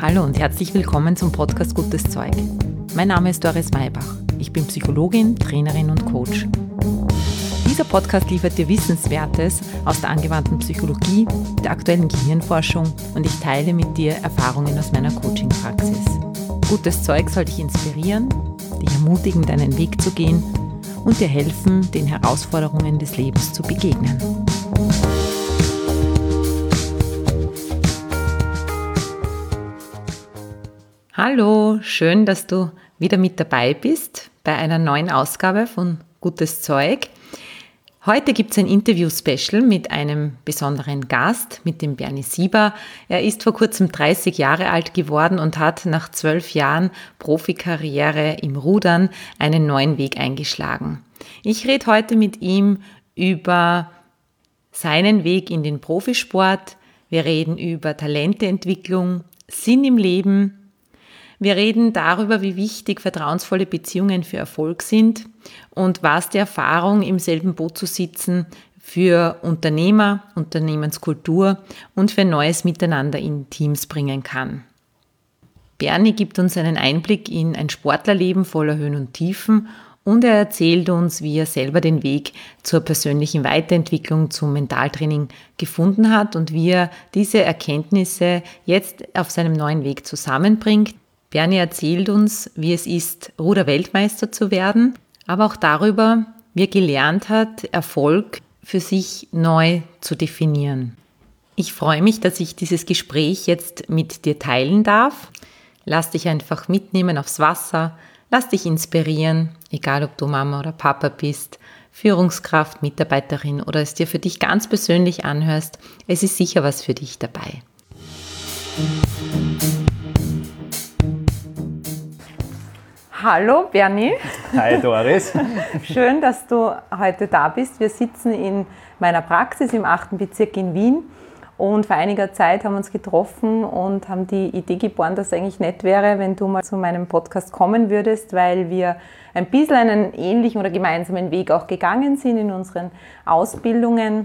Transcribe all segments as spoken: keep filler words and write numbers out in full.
Hallo und herzlich willkommen zum Podcast Gutes Zeug. Mein Name ist Doris Maybach. Ich bin Psychologin, Trainerin und Coach. Dieser Podcast liefert dir Wissenswertes aus der angewandten Psychologie, der aktuellen Gehirnforschung und ich teile mit dir Erfahrungen aus meiner Coaching-Praxis. Gutes Zeug soll dich inspirieren, dich ermutigen, deinen Weg zu gehen und dir helfen, den Herausforderungen des Lebens zu begegnen. Hallo, schön, dass du wieder mit dabei bist bei einer neuen Ausgabe von Gutes Zeug. Heute gibt es ein Interview-Special mit einem besonderen Gast, mit dem Bernie Sieber. Er ist vor kurzem dreißig Jahre alt geworden und hat nach zwölf Jahren Profikarriere im Rudern einen neuen Weg eingeschlagen. Ich rede heute mit ihm über seinen Weg in den Profisport. Wir reden über Talenteentwicklung, Sinn im Leben. Wir reden darüber, wie wichtig vertrauensvolle Beziehungen für Erfolg sind und was die Erfahrung, im selben Boot zu sitzen, für Unternehmer, Unternehmenskultur und für ein neues Miteinander in Teams bringen kann. Bernie gibt uns einen Einblick in ein Sportlerleben voller Höhen und Tiefen und er erzählt uns, wie er selber den Weg zur persönlichen Weiterentwicklung, zum Mentaltraining gefunden hat und wie er diese Erkenntnisse jetzt auf seinem neuen Weg zusammenbringt. Bernie erzählt uns, wie es ist, Ruder-Weltmeister zu werden, aber auch darüber, wie er gelernt hat, Erfolg für sich neu zu definieren. Ich freue mich, dass ich dieses Gespräch jetzt mit dir teilen darf. Lass dich einfach mitnehmen aufs Wasser, lass dich inspirieren, egal ob du Mama oder Papa bist, Führungskraft, Mitarbeiterin oder es dir für dich ganz persönlich anhörst. Es ist sicher was für dich dabei. Hallo Bernie. Hi Doris. Schön, dass du heute da bist. Wir sitzen in meiner Praxis im achten Bezirk in Wien und vor einiger Zeit haben wir uns getroffen und haben die Idee geboren, dass es eigentlich nett wäre, wenn du mal zu meinem Podcast kommen würdest, weil wir ein bisschen einen ähnlichen oder gemeinsamen Weg auch gegangen sind in unseren Ausbildungen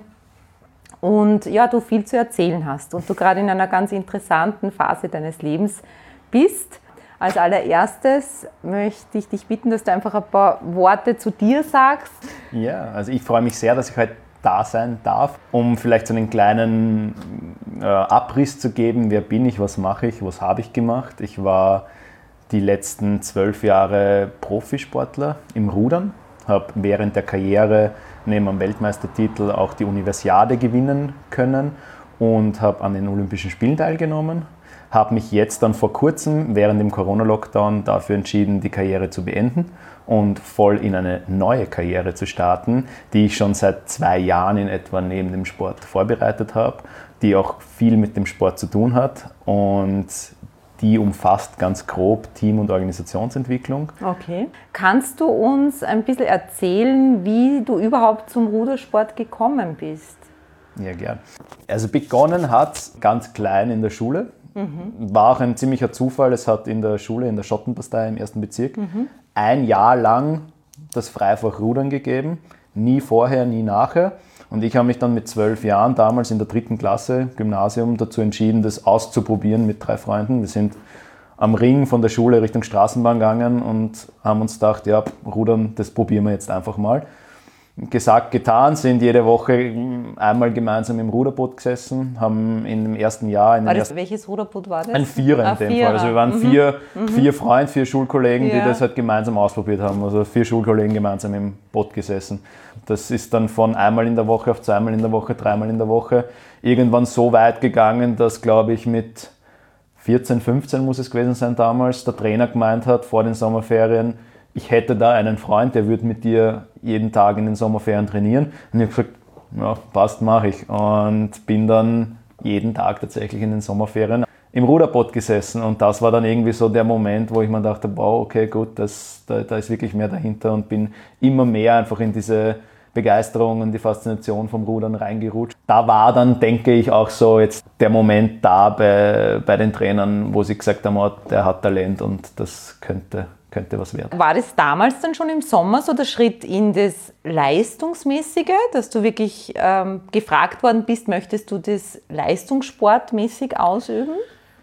und ja, du viel zu erzählen hast und du gerade in einer ganz interessanten Phase deines Lebens bist. Als allererstes möchte ich dich bitten, dass du einfach ein paar Worte zu dir sagst. Ja, also ich freue mich sehr, dass ich heute da sein darf, um vielleicht so einen kleinen äh, Abriss zu geben. Wer bin ich, was mache ich, was habe ich gemacht? Ich war die letzten zwölf Jahre Profisportler im Rudern, habe während der Karriere neben einem Weltmeistertitel auch die Universiade gewinnen können und habe an den Olympischen Spielen teilgenommen. Habe mich jetzt dann vor kurzem während dem Corona-Lockdown dafür entschieden, die Karriere zu beenden und voll in eine neue Karriere zu starten, die ich schon seit zwei Jahren in etwa neben dem Sport vorbereitet habe, die auch viel mit dem Sport zu tun hat und die umfasst ganz grob Team- und Organisationsentwicklung. Okay. Kannst du uns ein bisschen erzählen, wie du überhaupt zum Rudersport gekommen bist? Ja, gern. Also begonnen hat es ganz klein in der Schule. Mhm. War auch ein ziemlicher Zufall. Es hat in der Schule, in der Schottenbastei im ersten Bezirk, mhm. ein Jahr lang das Freifach Rudern gegeben. Nie vorher, nie nachher. Und ich habe mich dann mit zwölf Jahren, damals in der dritten Klasse, Gymnasium, dazu entschieden, das auszuprobieren mit drei Freunden. Wir sind am Ring von der Schule Richtung Straßenbahn gegangen und haben uns gedacht, ja, Rudern, das probieren wir jetzt einfach mal. Gesagt, getan, sind jede Woche einmal gemeinsam im Ruderboot gesessen, haben in dem ersten Jahr... In war das, ersten, welches Ruderboot war das? Ein Vierer in ah, dem Vierer. Fall. Also wir waren mhm. vier, mhm. vier Freunde, vier Schulkollegen, ja. die das halt gemeinsam ausprobiert haben. Also vier Schulkollegen gemeinsam im Boot gesessen. Das ist dann von einmal in der Woche auf zweimal in der Woche, dreimal in der Woche irgendwann so weit gegangen, dass, glaube ich, mit vierzehn, fünfzehn muss es gewesen sein damals, der Trainer gemeint hat vor den Sommerferien, ich hätte da einen Freund, der würde mit dir jeden Tag in den Sommerferien trainieren. Und ich habe gesagt, ja, passt, mache ich. Und bin dann jeden Tag tatsächlich in den Sommerferien im Ruderboot gesessen. Und das war dann irgendwie so der Moment, wo ich mir dachte, wow, okay, gut, das, da, da ist wirklich mehr dahinter. Und bin immer mehr einfach in diese Begeisterung und die Faszination vom Rudern reingerutscht. Da war dann, denke ich, auch so jetzt der Moment da bei, bei den Trainern, wo sie gesagt haben, oh, der hat Talent und das könnte... könnte was werden. War das damals dann schon im Sommer so der Schritt in das Leistungsmäßige, dass du wirklich ähm, gefragt worden bist, möchtest du das leistungssportmäßig ausüben?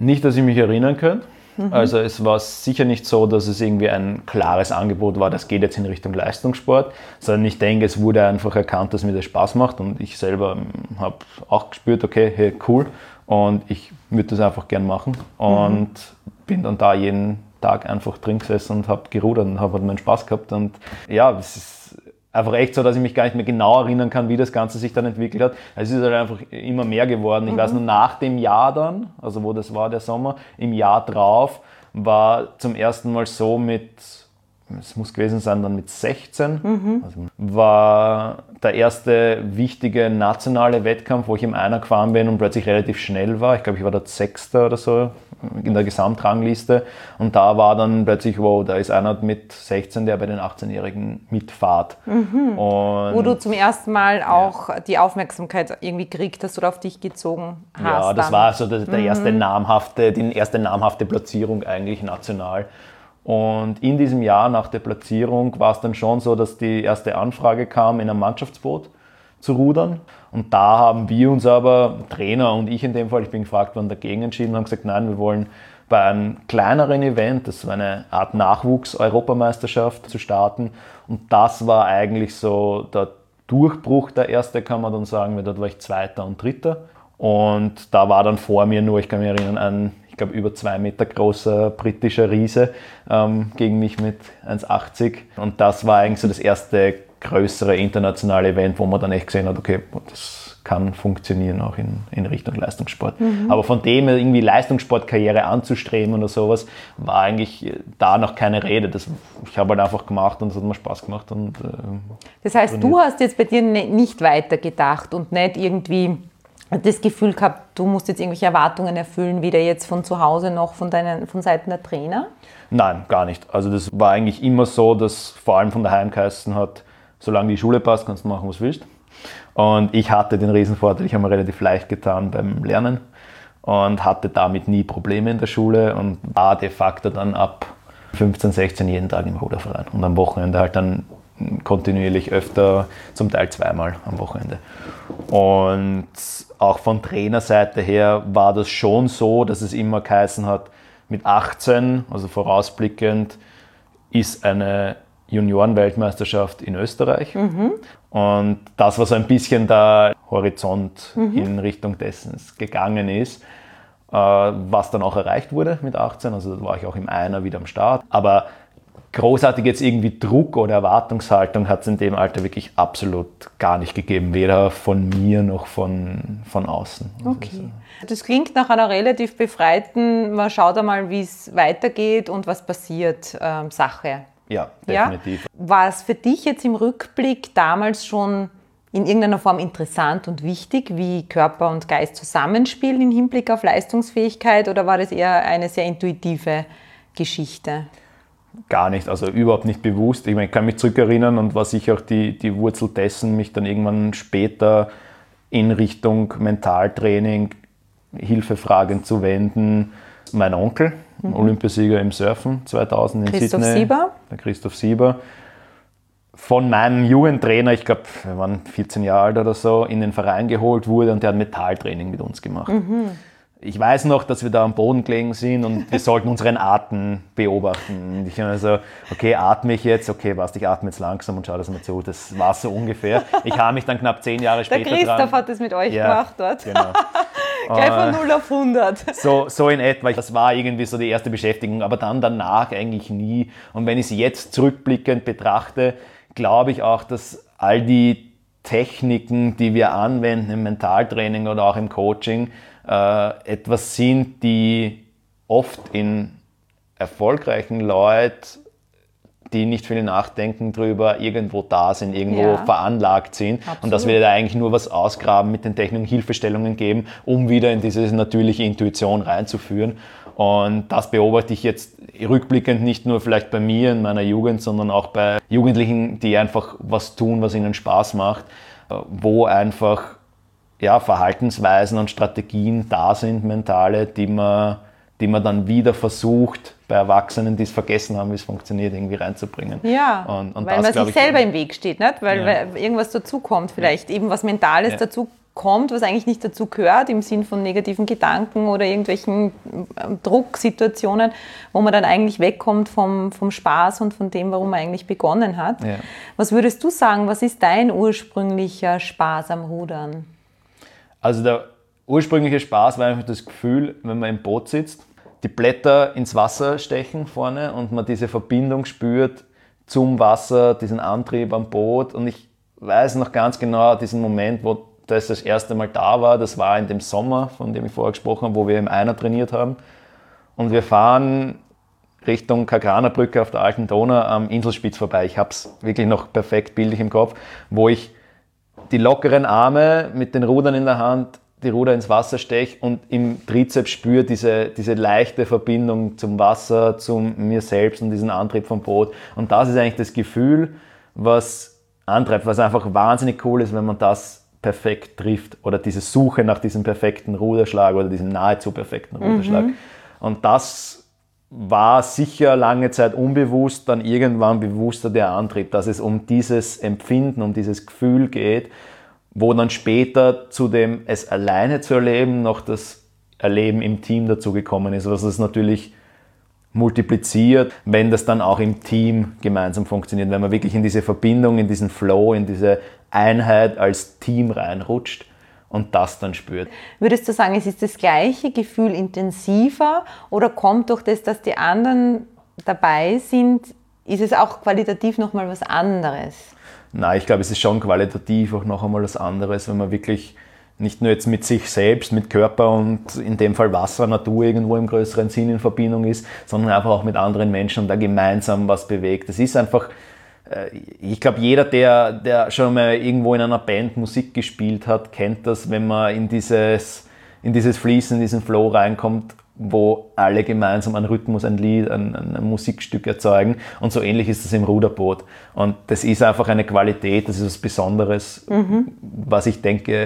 Nicht, dass ich mich erinnern könnte. Mhm. Also es war sicher nicht so, dass es irgendwie ein klares Angebot war, das geht jetzt in Richtung Leistungssport, sondern ich denke, es wurde einfach erkannt, dass mir das Spaß macht und ich selber habe auch gespürt, okay, hey, cool und ich würde das einfach gern machen und mhm. bin dann da jeden Tag einfach drin gesessen und habe gerudert und habe halt meinen Spaß gehabt und ja, es ist einfach echt so, dass ich mich gar nicht mehr genau erinnern kann, wie das Ganze sich dann entwickelt hat. Es ist halt einfach immer mehr geworden. Ich mhm. weiß nur, nach dem Jahr dann, also wo das war, der Sommer, im Jahr drauf, war zum ersten Mal so mit, es muss gewesen sein, dann mit sechzehn, mhm. also war der erste wichtige nationale Wettkampf, wo ich im Einer gefahren bin und plötzlich relativ schnell war. Ich glaube, ich war dort Sechster oder so in der Gesamtrangliste und da war dann plötzlich, wow, da ist einer mit sechzehn, der bei den achtzehnjährigen mitfahrt. Mhm. Und wo du zum ersten Mal auch ja. die Aufmerksamkeit irgendwie gekriegt hast oder auf dich gezogen hast. Ja, das dann. war so der, der erste mhm. namhafte, die erste namhafte Platzierung eigentlich national. Und in diesem Jahr nach der Platzierung war es dann schon so, dass die erste Anfrage kam, in einem Mannschaftsboot zu rudern. Und da haben wir uns aber, Trainer und ich in dem Fall, ich bin gefragt worden, dagegen entschieden und haben gesagt, nein, wir wollen bei einem kleineren Event, das war eine Art Nachwuchs-Europameisterschaft, zu starten. Und das war eigentlich so der Durchbruch, der erste, kann man dann sagen, weil dort war ich Zweiter und Dritter. Und da war dann vor mir nur, ich kann mich erinnern, ein, ich glaube, über zwei Meter großer britischer Riese ähm, gegen mich mit eins achtzig. Und das war eigentlich so das erste größere internationale Event, wo man dann echt gesehen hat, okay, das kann funktionieren auch in, in Richtung Leistungssport. Mhm. Aber von dem irgendwie Leistungssportkarriere anzustreben oder sowas, war eigentlich da noch keine Rede. Das, ich habe halt einfach gemacht und es hat mir Spaß gemacht. Und, äh, das heißt, trainiert. Du hast jetzt bei dir nicht weiter gedacht und nicht irgendwie das Gefühl gehabt, du musst jetzt irgendwelche Erwartungen erfüllen, weder jetzt von zu Hause noch von, deinen, von Seiten der Trainer? Nein, gar nicht. Also das war eigentlich immer so, dass vor allem von daheim geheißen hat, solange die Schule passt, kannst du machen, was du willst. Und ich hatte den Riesenvorteil, ich habe mir relativ leicht getan beim Lernen und hatte damit nie Probleme in der Schule und war de facto dann ab fünfzehn, sechzehn jeden Tag im Ruderverein und am Wochenende halt dann kontinuierlich öfter, zum Teil zweimal am Wochenende. Und auch von Trainerseite her war das schon so, dass es immer geheißen hat, mit achtzehn, also vorausblickend, ist eine Junioren-Weltmeisterschaft in Österreich. Mhm. Und das war so ein bisschen der Horizont mhm. in Richtung dessen es gegangen ist, was dann auch erreicht wurde mit achtzehn. Also da war ich auch im Einer wieder am Start. Aber großartig jetzt irgendwie Druck oder Erwartungshaltung hat es in dem Alter wirklich absolut gar nicht gegeben, weder von mir noch von, von außen. Okay. Das klingt nach einer relativ befreiten, man schaut einmal, wie es weitergeht und was passiert, ähm, Sache. Ja, definitiv. Ja? War es für dich jetzt im Rückblick damals schon in irgendeiner Form interessant und wichtig, wie Körper und Geist zusammenspielen im Hinblick auf Leistungsfähigkeit, oder war das eher eine sehr intuitive Geschichte? Gar nicht, also überhaupt nicht bewusst. Ich meine, ich kann mich zurückerinnern und war sicher auch die, die Wurzel dessen, mich dann irgendwann später in Richtung Mentaltraining, Hilfefragen zu wenden. Mein Onkel, mhm. Olympiasieger im Surfen zweitausend in Christoph Sydney. Sieber. Der Christoph Sieber. Von meinem Jugendtrainer, ich glaube, wir waren vierzehn Jahre alt oder so, in den Verein geholt wurde und der hat Mentaltraining mit uns gemacht. Mhm. Ich weiß noch, dass wir da am Boden gelegen sind und wir sollten unseren Atem beobachten. Und ich habe so, okay, atme ich jetzt? Okay, was, ich atme jetzt langsam und schau das mal zu. Das war so ungefähr. Ich habe mich dann knapp zehn Jahre später dran... Der Christoph dran, hat das mit euch ja, gemacht dort. Genau. Gleich von null auf hundert. So, so in etwa. Das war irgendwie so die erste Beschäftigung, aber dann danach eigentlich nie. Und wenn ich sie jetzt zurückblickend betrachte, glaube ich auch, dass all die Techniken, die wir anwenden im Mentaltraining oder auch im Coaching, äh, etwas sind, die oft in erfolgreichen Leuten, die nicht viel nachdenken drüber, irgendwo da sind, irgendwo ja. veranlagt sind. Absolut. Und dass wir da eigentlich nur was ausgraben, mit den Techniken Hilfestellungen geben, um wieder in diese natürliche Intuition reinzuführen. Und das beobachte ich jetzt rückblickend nicht nur vielleicht bei mir in meiner Jugend, sondern auch bei Jugendlichen, die einfach was tun, was ihnen Spaß macht, wo einfach ja, Verhaltensweisen und Strategien da sind, mentale, die man, die man dann wieder versucht, bei Erwachsenen, die es vergessen haben, wie es funktioniert, irgendwie reinzubringen. Ja, und, und weil das, man sich ich, selber im Weg steht, nicht? Weil, ja. weil irgendwas dazukommt, vielleicht eben was Mentales ja. dazu kommt, was eigentlich nicht dazu gehört, im Sinn von negativen Gedanken oder irgendwelchen Drucksituationen, wo man dann eigentlich wegkommt vom, vom Spaß und von dem, warum man eigentlich begonnen hat. Ja. Was würdest du sagen, was ist dein ursprünglicher Spaß am Rudern? Also der ursprüngliche Spaß war einfach das Gefühl, wenn man im Boot sitzt, die Blätter ins Wasser stechen vorne und man diese Verbindung spürt zum Wasser, diesen Antrieb am Boot. Und ich weiß noch ganz genau diesen Moment, wo das das erste Mal da war. Das war in dem Sommer, von dem ich vorher gesprochen habe, wo wir im Einer trainiert haben. Und wir fahren Richtung Kagranerbrücke auf der Alten Donau am Inselspitz vorbei. Ich habe es wirklich noch perfekt bildlich im Kopf, wo ich die lockeren Arme mit den Rudern in der Hand, die Ruder ins Wasser steche und im Trizeps spüre diese, diese leichte Verbindung zum Wasser, zu mir selbst und diesen Antrieb vom Boot. Und das ist eigentlich das Gefühl, was antreibt, was einfach wahnsinnig cool ist, wenn man das perfekt trifft oder diese Suche nach diesem perfekten Ruderschlag oder diesem nahezu perfekten Ruderschlag. Mhm. Und das war sicher lange Zeit unbewusst, dann irgendwann bewusster der Antrieb, dass es um dieses Empfinden, um dieses Gefühl geht, wo dann später zu dem es alleine zu erleben noch das Erleben im Team dazu gekommen ist, was es natürlich multipliziert, wenn das dann auch im Team gemeinsam funktioniert, wenn man wirklich in diese Verbindung, in diesen Flow, in diese Einheit als Team reinrutscht und das dann spürt. Würdest du sagen, es ist das gleiche Gefühl intensiver oder kommt durch das, dass die anderen dabei sind, ist es auch qualitativ nochmal was anderes? Nein, ich glaube, es ist schon qualitativ auch noch einmal was anderes, wenn man wirklich nicht nur jetzt mit sich selbst, mit Körper und in dem Fall Wasser, Natur irgendwo im größeren Sinn in Verbindung ist, sondern einfach auch mit anderen Menschen und da gemeinsam was bewegt. Das ist einfach, ich glaube, jeder, der, der schon mal irgendwo in einer Band Musik gespielt hat, kennt das, wenn man in dieses, in dieses Fließen, in diesen Flow reinkommt, wo alle gemeinsam einen Rhythmus, ein Lied, ein, ein Musikstück erzeugen. Und so ähnlich ist das im Ruderboot. Und das ist einfach eine Qualität, das ist was Besonderes, mhm. was ich denke,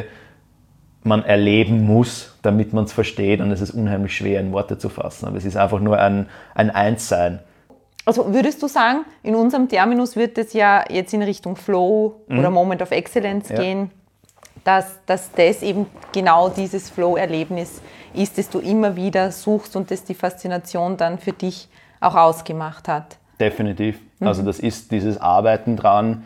man erleben muss, damit man es versteht. Und es ist unheimlich schwer, in Worte zu fassen. Aber es ist einfach nur ein, ein Einssein. Also würdest du sagen, in unserem Terminus wird es ja jetzt in Richtung Flow mhm. oder Moment of Excellence ja. gehen, dass, dass das eben genau dieses Flow-Erlebnis ist, das du immer wieder suchst und das die Faszination dann für dich auch ausgemacht hat. Definitiv. Mhm. Also das ist dieses Arbeiten dran,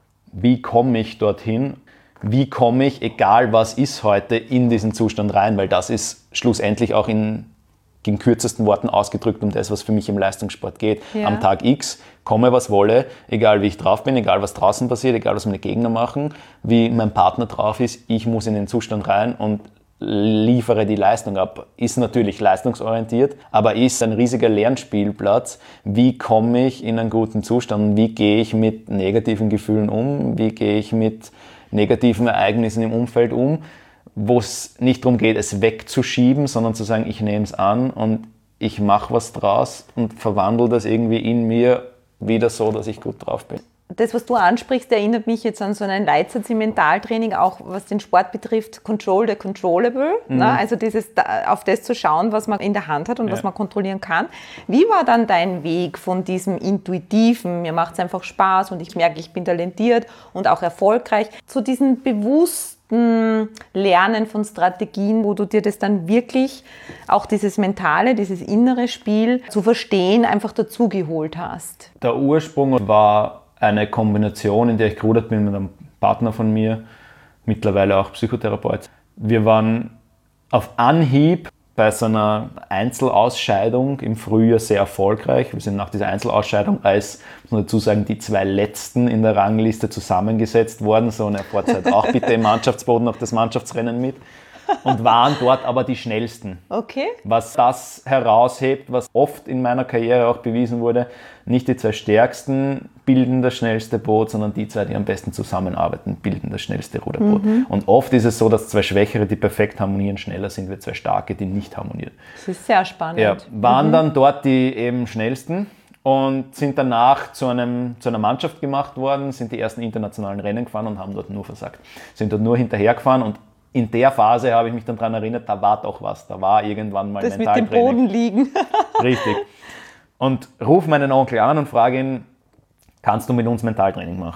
wie komme ich dorthin, wie komme ich, egal was ist heute, in diesen Zustand rein, weil das ist schlussendlich auch in in kürzesten Worten ausgedrückt um das, was für mich im Leistungssport geht. Ja. Am Tag X, komme was wolle, egal wie ich drauf bin, egal was draußen passiert, egal was meine Gegner machen, wie mein Partner drauf ist, ich muss in den Zustand rein und liefere die Leistung ab. Ist natürlich leistungsorientiert, aber ist ein riesiger Lernspielplatz. Wie komme ich in einen guten Zustand? Wie gehe ich mit negativen Gefühlen um? Wie gehe ich mit negativen Ereignissen im Umfeld um? Wo es nicht darum geht, es wegzuschieben, sondern zu sagen, ich nehme es an und ich mache was draus und verwandle das irgendwie in mir wieder so, dass ich gut drauf bin. Das, was du ansprichst, erinnert mich jetzt an so einen Leitsatz im Mentaltraining, auch was den Sport betrifft, Control the Controllable. Mhm. Ne? Also dieses, auf das zu schauen, was man in der Hand hat und ja. was man kontrollieren kann. Wie war dann dein Weg von diesem intuitiven, mir macht es einfach Spaß und ich merke, ich bin talentiert und auch erfolgreich, zu diesem bewussten Lernen von Strategien, wo du dir das dann wirklich, auch dieses mentale, dieses innere Spiel zu verstehen, einfach dazugeholt hast? Der Ursprung war eine Kombination, in der ich gerudert bin mit einem Partner von mir, mittlerweile auch Psychotherapeut. Wir waren auf Anhieb bei so einer Einzelausscheidung im Frühjahr sehr erfolgreich. Wir sind nach dieser Einzelausscheidung als, muss man dazu sagen, die zwei Letzten in der Rangliste zusammengesetzt worden. So eine Vorzeit auch bitte im Mannschaftsboden noch das Mannschaftsrennen mit. Und waren dort aber die Schnellsten. Okay. Was das heraushebt, was oft in meiner Karriere auch bewiesen wurde, nicht die zwei Stärksten bilden das schnellste Boot, sondern die zwei, die am besten zusammenarbeiten, bilden das schnellste Ruderboot. Mhm. Und oft ist es so, dass zwei Schwächere, die perfekt harmonieren, schneller sind wie zwei Starke, die nicht harmonieren. Das ist sehr spannend. Ja, waren mhm. dann dort die eben schnellsten und sind danach zu, einem, zu einer Mannschaft gemacht worden, sind die ersten internationalen Rennen gefahren und haben dort nur versagt. Sind dort nur hinterhergefahren und in der Phase habe ich mich dann daran erinnert, da war doch was, da war irgendwann mal das Mentaltraining. Das mit dem Boden liegen. Richtig. Und rufe meinen Onkel an und frage ihn, kannst du mit uns Mentaltraining machen?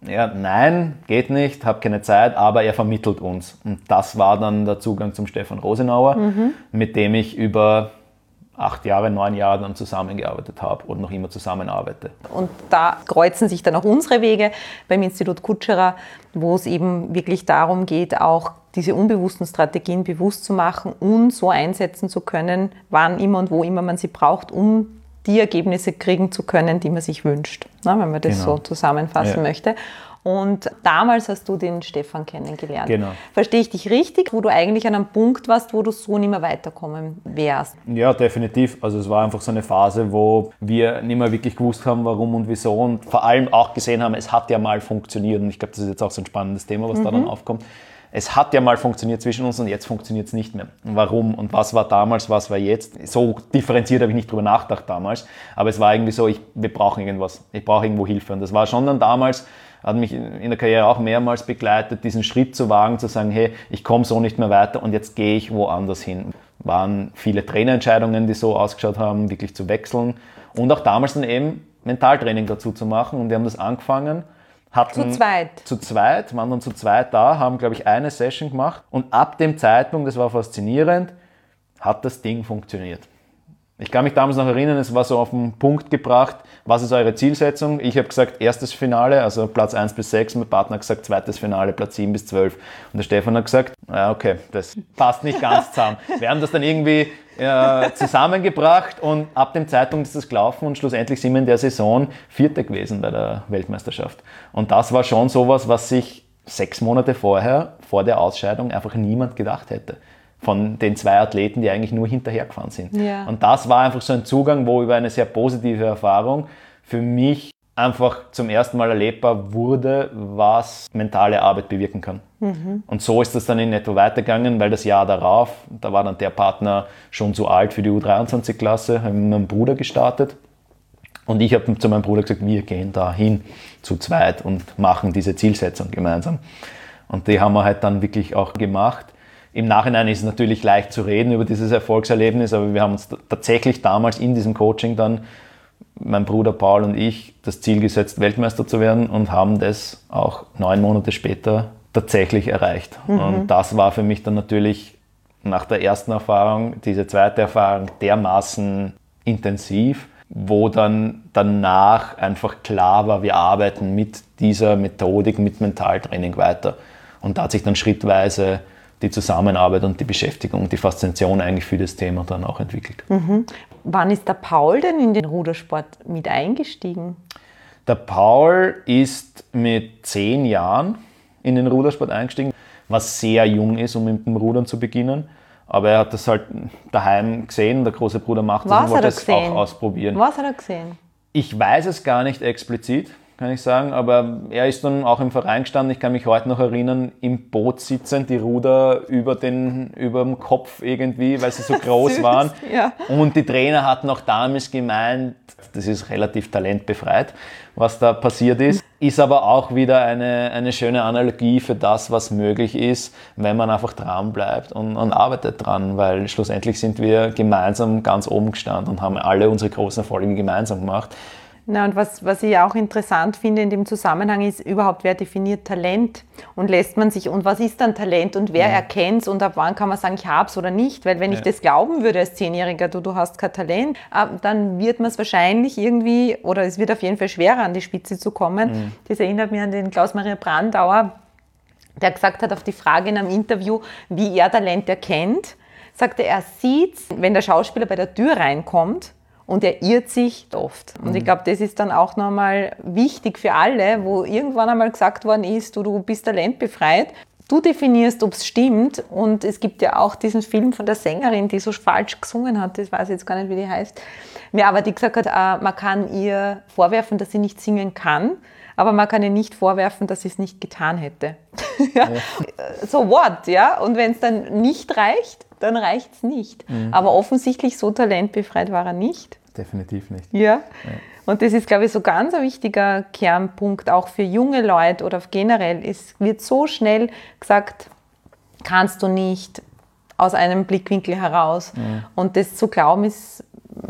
ja, nein, geht nicht, habe keine Zeit, aber er vermittelt uns. Und das war dann der Zugang zum Stefan Rosenauer, mhm. mit dem ich über acht Jahre, neun Jahre dann zusammengearbeitet habe und noch immer zusammenarbeite. Und da kreuzen sich dann auch unsere Wege beim Institut Kutscherer, wo es eben wirklich darum geht, auch diese unbewussten Strategien bewusst zu machen und so einsetzen zu können, wann immer und wo immer man sie braucht, um die Ergebnisse kriegen zu können, die man sich wünscht, ne, wenn man das genau. so zusammenfassen ja. möchte. Und damals hast du den Stefan kennengelernt. Genau. Verstehe ich dich richtig, wo du eigentlich an einem Punkt warst, wo du so nicht mehr weiterkommen wärst? Ja, definitiv. Also es war einfach so eine Phase, wo wir nicht mehr wirklich gewusst haben, warum und wieso und vor allem auch gesehen haben, es hat ja mal funktioniert. Und ich glaube, das ist jetzt auch so ein spannendes Thema, was mhm. da dann aufkommt. Es hat ja mal funktioniert zwischen uns und jetzt funktioniert es nicht mehr. Warum und was war damals, was war jetzt? So differenziert habe ich nicht drüber nachgedacht damals, aber es war irgendwie so, ich, wir brauchen irgendwas, ich brauche irgendwo Hilfe. Und das war schon dann damals, hat mich in der Karriere auch mehrmals begleitet, diesen Schritt zu wagen, zu sagen, hey, ich komme so nicht mehr weiter und jetzt gehe ich woanders hin. Waren viele Trainerentscheidungen, die so ausgeschaut haben, wirklich zu wechseln und auch damals dann eben Mentaltraining dazu zu machen und wir haben das angefangen. Hatten zu zweit. Zu zweit, waren dann zu zweit da, haben, glaube ich, eine Session gemacht und ab dem Zeitpunkt, das war faszinierend, hat das Ding funktioniert. Ich kann mich damals noch erinnern, es war so auf den Punkt gebracht, was ist eure Zielsetzung? Ich habe gesagt, erstes Finale, also Platz eins bis sechs, mein Partner hat gesagt, zweites Finale, Platz sieben bis zwölf. Und der Stefan hat gesagt, ja okay, das passt nicht ganz zusammen. Wir haben das dann irgendwie äh, zusammengebracht und ab dem Zeitpunkt ist das gelaufen und schlussendlich sind wir in der Saison Vierte gewesen bei der Weltmeisterschaft. Und das war schon sowas, was sich sechs Monate vorher, vor der Ausscheidung, einfach niemand gedacht hätte. Von den zwei Athleten, die eigentlich nur hinterhergefahren sind. Ja. Und das war einfach so ein Zugang, wo über eine sehr positive Erfahrung für mich einfach zum ersten Mal erlebbar wurde, was mentale Arbeit bewirken kann. Mhm. Und so ist das dann in etwa weitergegangen, weil das Jahr darauf, da war dann der Partner schon zu alt für die U dreiundzwanzig-Klasse, habe mit meinem Bruder gestartet. Und ich habe zu meinem Bruder gesagt, wir gehen da hin zu zweit und machen diese Zielsetzung gemeinsam. Und die haben wir halt dann wirklich auch gemacht. Im Nachhinein ist es natürlich leicht zu reden über dieses Erfolgserlebnis, aber wir haben uns tatsächlich damals in diesem Coaching dann, mein Bruder Paul und ich, das Ziel gesetzt, Weltmeister zu werden und haben das auch neun Monate später tatsächlich erreicht. Mhm. Und das war für mich dann natürlich nach der ersten Erfahrung, diese zweite Erfahrung dermaßen intensiv, wo dann danach einfach klar war, wir arbeiten mit dieser Methodik, mit Mentaltraining weiter. Und da hat sich dann schrittweise die Zusammenarbeit und die Beschäftigung, die Faszination eigentlich für das Thema dann auch entwickelt. Mhm. Wann ist der Paul denn in den Rudersport mit eingestiegen? Der Paul ist mit zehn Jahren in den Rudersport eingestiegen, was sehr jung ist, um mit dem Rudern zu beginnen. Aber er hat das halt daheim gesehen, der große Bruder macht das und wollte es auch ausprobieren. Was hat er gesehen? Ich weiß es gar nicht explizit, kann ich sagen, aber er ist dann auch im Verein gestanden. Ich kann mich heute noch erinnern, im Boot sitzend, die Ruder über den, über dem Kopf irgendwie, weil sie so groß Süß, waren. Ja. Und die Trainer hatten auch damals gemeint, das ist relativ talentbefreit, was da passiert ist. Ist aber auch wieder eine, eine schöne Analogie für das, was möglich ist, wenn man einfach dran bleibt und, und arbeitet dran, weil schlussendlich sind wir gemeinsam ganz oben gestanden und haben alle unsere großen Erfolge gemeinsam gemacht. Na, und was, was ich auch interessant finde in dem Zusammenhang ist überhaupt, wer definiert Talent und lässt man sich, und was ist dann Talent und wer ja. erkennt es und ab wann kann man sagen, ich habe es oder nicht, weil wenn ja. ich das glauben würde als Zehnjähriger, du, du hast kein Talent, dann wird man es wahrscheinlich irgendwie, oder es wird auf jeden Fall schwerer an die Spitze zu kommen. Mhm. Das erinnert mich an den Klaus-Maria Brandauer, der gesagt hat auf die Frage in einem Interview, wie er Talent erkennt, sagte er, sieht, wenn der Schauspieler bei der Tür reinkommt, und er irrt sich oft. Und mhm. ich glaube, das ist dann auch nochmal wichtig für alle, wo irgendwann einmal gesagt worden ist, du, du bist talentbefreit. Du definierst, ob es stimmt. Und es gibt ja auch diesen Film von der Sängerin, die so falsch gesungen hat, das weiß ich jetzt gar nicht, wie die heißt. Ja, aber die gesagt hat, äh, man kann ihr vorwerfen, dass sie nicht singen kann, aber man kann ihr nicht vorwerfen, dass sie es nicht getan hätte. ja? Ja. So what, ja? Und wenn es dann nicht reicht, dann reicht es nicht. Mhm. Aber offensichtlich so talentbefreit war er nicht. Definitiv nicht. Ja. ja. Und das ist, glaube ich, so ganz ein wichtiger Kernpunkt, auch für junge Leute oder generell. Es wird so schnell gesagt, kannst du nicht aus einem Blickwinkel heraus. Mhm. Und das zu glauben, ist,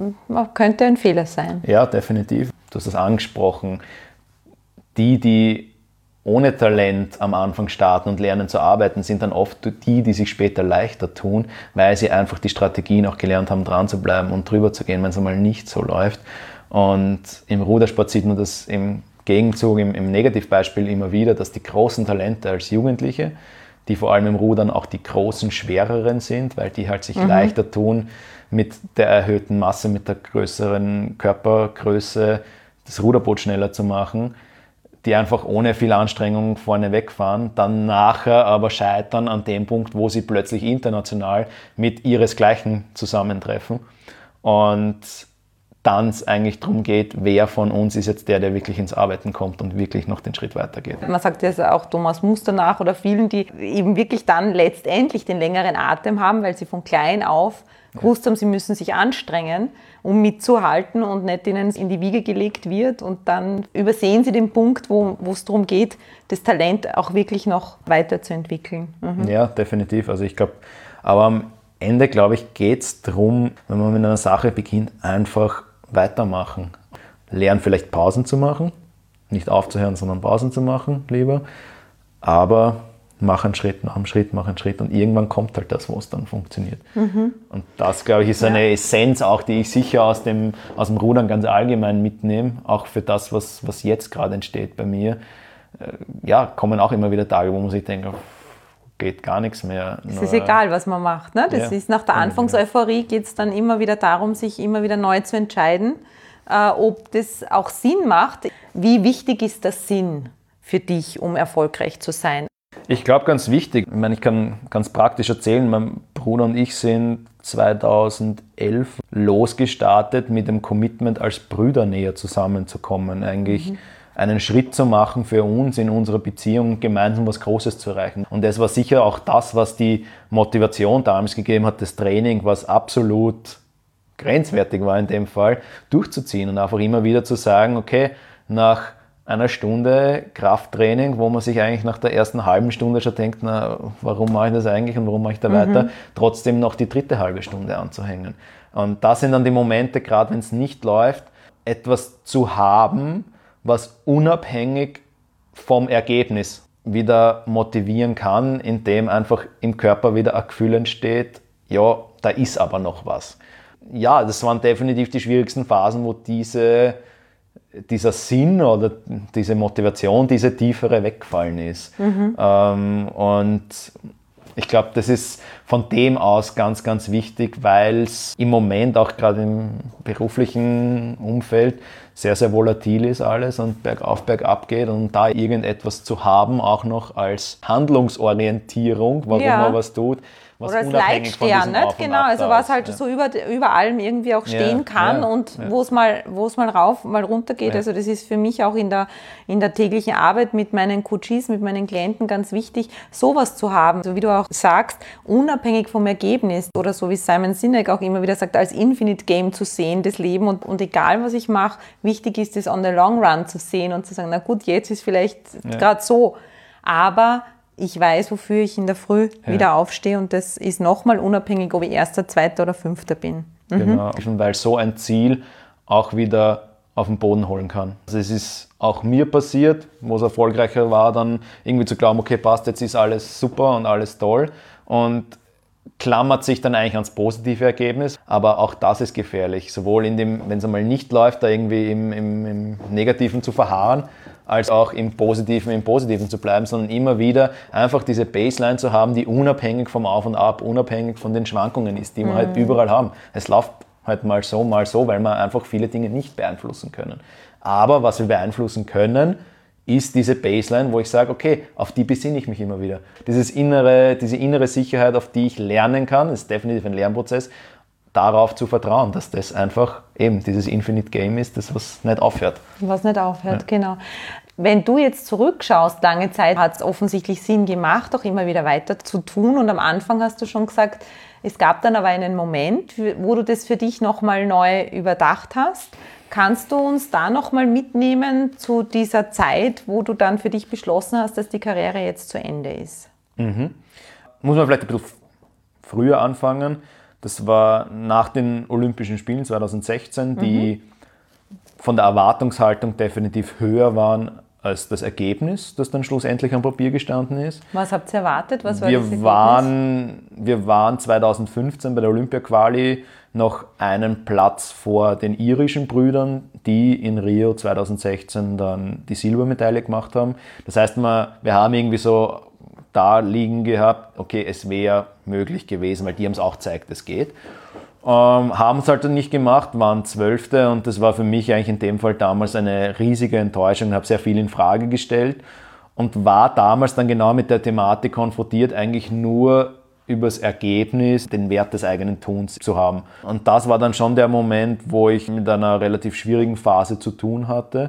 könnte ein Fehler sein. Ja, definitiv. Du hast das angesprochen. Die, die ohne Talent am Anfang starten und lernen zu arbeiten, sind dann oft die, die sich später leichter tun, weil sie einfach die Strategien auch gelernt haben, dran zu bleiben und drüber zu gehen, wenn es einmal nicht so läuft. Und im Rudersport sieht man das im Gegenzug, im, im Negativbeispiel immer wieder, dass die großen Talente als Jugendliche, die vor allem im Rudern auch die großen, schwereren sind, weil die halt sich mhm. leichter tun, mit der erhöhten Masse, mit der größeren Körpergröße das Ruderboot schneller zu machen, die einfach ohne viel Anstrengung vorne wegfahren, dann nachher aber scheitern an dem Punkt, wo sie plötzlich international mit ihresgleichen zusammentreffen und dann es eigentlich darum geht, wer von uns ist jetzt der, der wirklich ins Arbeiten kommt und wirklich noch den Schritt weitergeht. Man sagt ja auch Thomas Muster nach oder vielen, die eben wirklich dann letztendlich den längeren Atem haben, weil sie von klein auf gewusst haben, sie müssen sich anstrengen, um mitzuhalten und nicht ihnen in die Wiege gelegt wird. Und dann übersehen sie den Punkt, wo es darum geht, das Talent auch wirklich noch weiterzuentwickeln. Mhm. Ja, definitiv. Also ich glaube, aber am Ende, glaube ich, geht es darum, wenn man mit einer Sache beginnt, einfach weitermachen. Lernen vielleicht Pausen zu machen, nicht aufzuhören, sondern Pausen zu machen, lieber. Aber mach einen Schritt nach einem Schritt, mach einen Schritt und irgendwann kommt halt das, wo es dann funktioniert. Mhm. Und das, glaube ich, ist eine ja. Essenz auch, die ich sicher aus dem, aus dem Rudern ganz allgemein mitnehme, auch für das, was, was jetzt gerade entsteht bei mir. Ja, kommen auch immer wieder Tage, wo man sich denkt, geht gar nichts mehr. Es ist egal, was man macht. Ne? Das ja. ist nach der Anfangseuphorie geht es dann immer wieder darum, sich immer wieder neu zu entscheiden, äh, ob das auch Sinn macht. Wie wichtig ist der Sinn für dich, um erfolgreich zu sein? Ich glaube, ganz wichtig, ich meine, ich kann ganz praktisch erzählen, mein Bruder und ich sind zweitausendelf losgestartet mit dem Commitment, als Brüder näher zusammenzukommen, eigentlich mhm. einen Schritt zu machen für uns in unserer Beziehung, gemeinsam was Großes zu erreichen. Und das war sicher auch das, was die Motivation damals gegeben hat, das Training, was absolut grenzwertig war in dem Fall, durchzuziehen und einfach immer wieder zu sagen, okay, nach einer Stunde Krafttraining, wo man sich eigentlich nach der ersten halben Stunde schon denkt, na, warum mache ich das eigentlich und warum mache ich da mhm. weiter, trotzdem noch die dritte halbe Stunde anzuhängen. Und das sind dann die Momente, gerade wenn es nicht läuft, etwas zu haben, was unabhängig vom Ergebnis wieder motivieren kann, indem einfach im Körper wieder ein Gefühl entsteht, ja, da ist aber noch was. Ja, das waren definitiv die schwierigsten Phasen, wo diese dieser Sinn oder diese Motivation, diese tiefere weggefallen ist. Mhm. Ähm, und ich glaube, das ist von dem aus ganz, ganz wichtig, weil es im Moment auch gerade im beruflichen Umfeld sehr, sehr volatil ist alles und bergauf, bergab geht und da irgendetwas zu haben, auch noch als Handlungsorientierung, warum ja. man was tut, was oder als Leitstern, nicht? Genau, also was halt ja. so über, über allem irgendwie auch stehen ja, kann ja, und ja. wo es mal, wo es mal rauf, mal runter geht. Ja. Also das ist für mich auch in der, in der täglichen Arbeit mit meinen Coaches, mit meinen Klienten ganz wichtig, sowas zu haben. So wie du auch sagst, unabhängig vom Ergebnis oder so wie Simon Sinek auch immer wieder sagt, als Infinite Game zu sehen, das Leben und, und egal was ich mache, wichtig ist es on the long run zu sehen und zu sagen, na gut, jetzt ist vielleicht ja. gerade so, aber ich weiß, wofür ich in der Früh ja. wieder aufstehe und das ist nochmal unabhängig, ob ich Erster, Zweiter oder Fünfter bin. Mhm. Genau, weil so ein Ziel auch wieder auf den Boden holen kann. Also es ist auch mir passiert, wo es erfolgreicher war, dann irgendwie zu glauben, okay, passt, jetzt ist alles super und alles toll und klammert sich dann eigentlich ans positive Ergebnis, aber auch das ist gefährlich, sowohl in dem, wenn es einmal nicht läuft, da irgendwie im, im, im Negativen zu verharren, als auch im Positiven, im Positiven zu bleiben, sondern immer wieder einfach diese Baseline zu haben, die unabhängig vom Auf und Ab, unabhängig von den Schwankungen ist, die wir mhm. halt überall haben. Es läuft halt mal so, mal so, weil wir einfach viele Dinge nicht beeinflussen können. Aber was wir beeinflussen können, ist diese Baseline, wo ich sage, okay, auf die besinne ich mich immer wieder. Dieses innere, diese innere Sicherheit, auf die ich lernen kann, ist definitiv ein Lernprozess, darauf zu vertrauen, dass das einfach eben dieses Infinite Game ist, das was nicht aufhört. Was nicht aufhört, ja. genau. Wenn du jetzt zurückschaust, lange Zeit hat es offensichtlich Sinn gemacht, auch immer wieder weiter zu tun und am Anfang hast du schon gesagt, es gab dann aber einen Moment, wo du das für dich nochmal neu überdacht hast. Kannst du uns da nochmal mitnehmen zu dieser Zeit, wo du dann für dich beschlossen hast, dass die Karriere jetzt zu Ende ist? Mhm. Muss man vielleicht ein bisschen früher anfangen. Das war nach den Olympischen Spielen zweitausendsechzehn, die mhm. von der Erwartungshaltung definitiv höher waren als das Ergebnis, das dann schlussendlich am Papier gestanden ist. Was habt ihr erwartet? Was war wir das Ergebnis? Waren, wir waren zwanzig fünfzehn bei der Olympia-Quali noch einen Platz vor den irischen Brüdern, die in Rio zwanzig sechzehn dann die Silbermedaille gemacht haben. Das heißt, wir, wir haben irgendwie so da liegen gehabt, okay, es wäre möglich gewesen, weil die haben es auch gezeigt, es geht. Ähm, haben es halt dann nicht gemacht, waren Zwölfte und das war für mich eigentlich in dem Fall damals eine riesige Enttäuschung. Ich habe sehr viel in Frage gestellt und war damals dann genau mit der Thematik konfrontiert, eigentlich nur übers Ergebnis den Wert des eigenen Tuns zu haben. Und das war dann schon der Moment, wo ich mit einer relativ schwierigen Phase zu tun hatte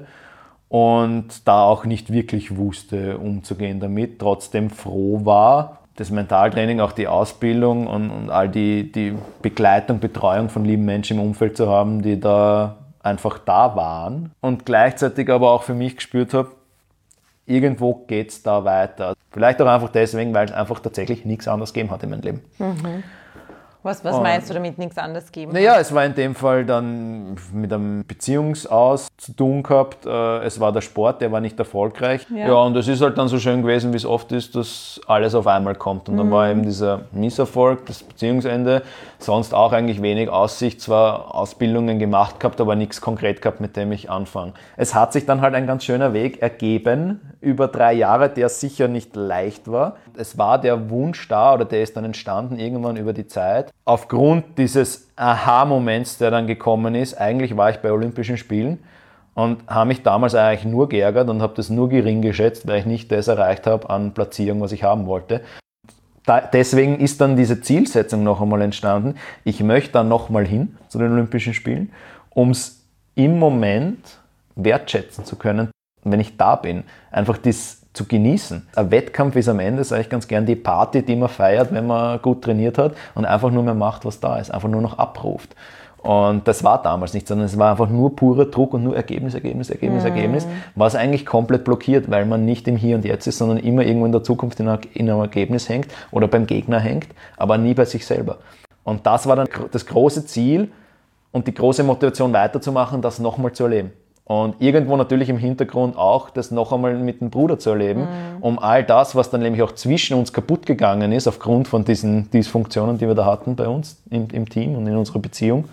und da auch nicht wirklich wusste, umzugehen damit, trotzdem froh war, das Mentaltraining, auch die Ausbildung und, und all die, die Begleitung, Betreuung von lieben Menschen im Umfeld zu haben, die da einfach da waren und gleichzeitig aber auch für mich gespürt habe, irgendwo geht es da weiter. Vielleicht auch einfach deswegen, weil es einfach tatsächlich nichts anderes gegeben hat in meinem Leben. Mhm. Was, was meinst du damit, nichts anderes geben? Naja, es war in dem Fall dann mit einem Beziehungsaus zu tun gehabt. Es war der Sport, der war nicht erfolgreich. Ja, ja und es ist halt dann so schön gewesen, wie es oft ist, dass alles auf einmal kommt. Und dann mhm. war eben dieser Misserfolg, das Beziehungsende. Sonst auch eigentlich wenig Aussicht, zwar Ausbildungen gemacht gehabt, aber nichts konkret gehabt, mit dem ich anfange. Es hat sich dann halt ein ganz schöner Weg ergeben über drei Jahre, der sicher nicht leicht war. Es war der Wunsch da, oder der ist dann entstanden irgendwann über die Zeit. Aufgrund dieses Aha-Moments, der dann gekommen ist, eigentlich war ich bei Olympischen Spielen und habe mich damals eigentlich nur geärgert und habe das nur gering geschätzt, weil ich nicht das erreicht habe an Platzierung, was ich haben wollte. Da, deswegen ist dann diese Zielsetzung noch einmal entstanden. Ich möchte dann nochmal hin zu den Olympischen Spielen, um es im Moment wertschätzen zu können, wenn ich da bin. Einfach das zu genießen. Ein Wettkampf ist am Ende, sage ich ganz gern, die Party, die man feiert, wenn man gut trainiert hat und einfach nur mehr macht, was da ist, einfach nur noch abruft. Und das war damals nicht, sondern es war einfach nur purer Druck und nur Ergebnis, Ergebnis, Ergebnis, mhm. Ergebnis, was eigentlich komplett blockiert, weil man nicht im Hier und Jetzt ist, sondern immer irgendwo in der Zukunft in einem Ergebnis hängt oder beim Gegner hängt, aber nie bei sich selber. Und das war dann das große Ziel und die große Motivation weiterzumachen, das nochmal zu erleben. Und irgendwo natürlich im Hintergrund auch das noch einmal mit dem Bruder zu erleben, mhm. um all das, was dann nämlich auch zwischen uns kaputt gegangen ist, aufgrund von diesen Dysfunktionen, die wir da hatten bei uns im, im Team und in unserer Beziehung,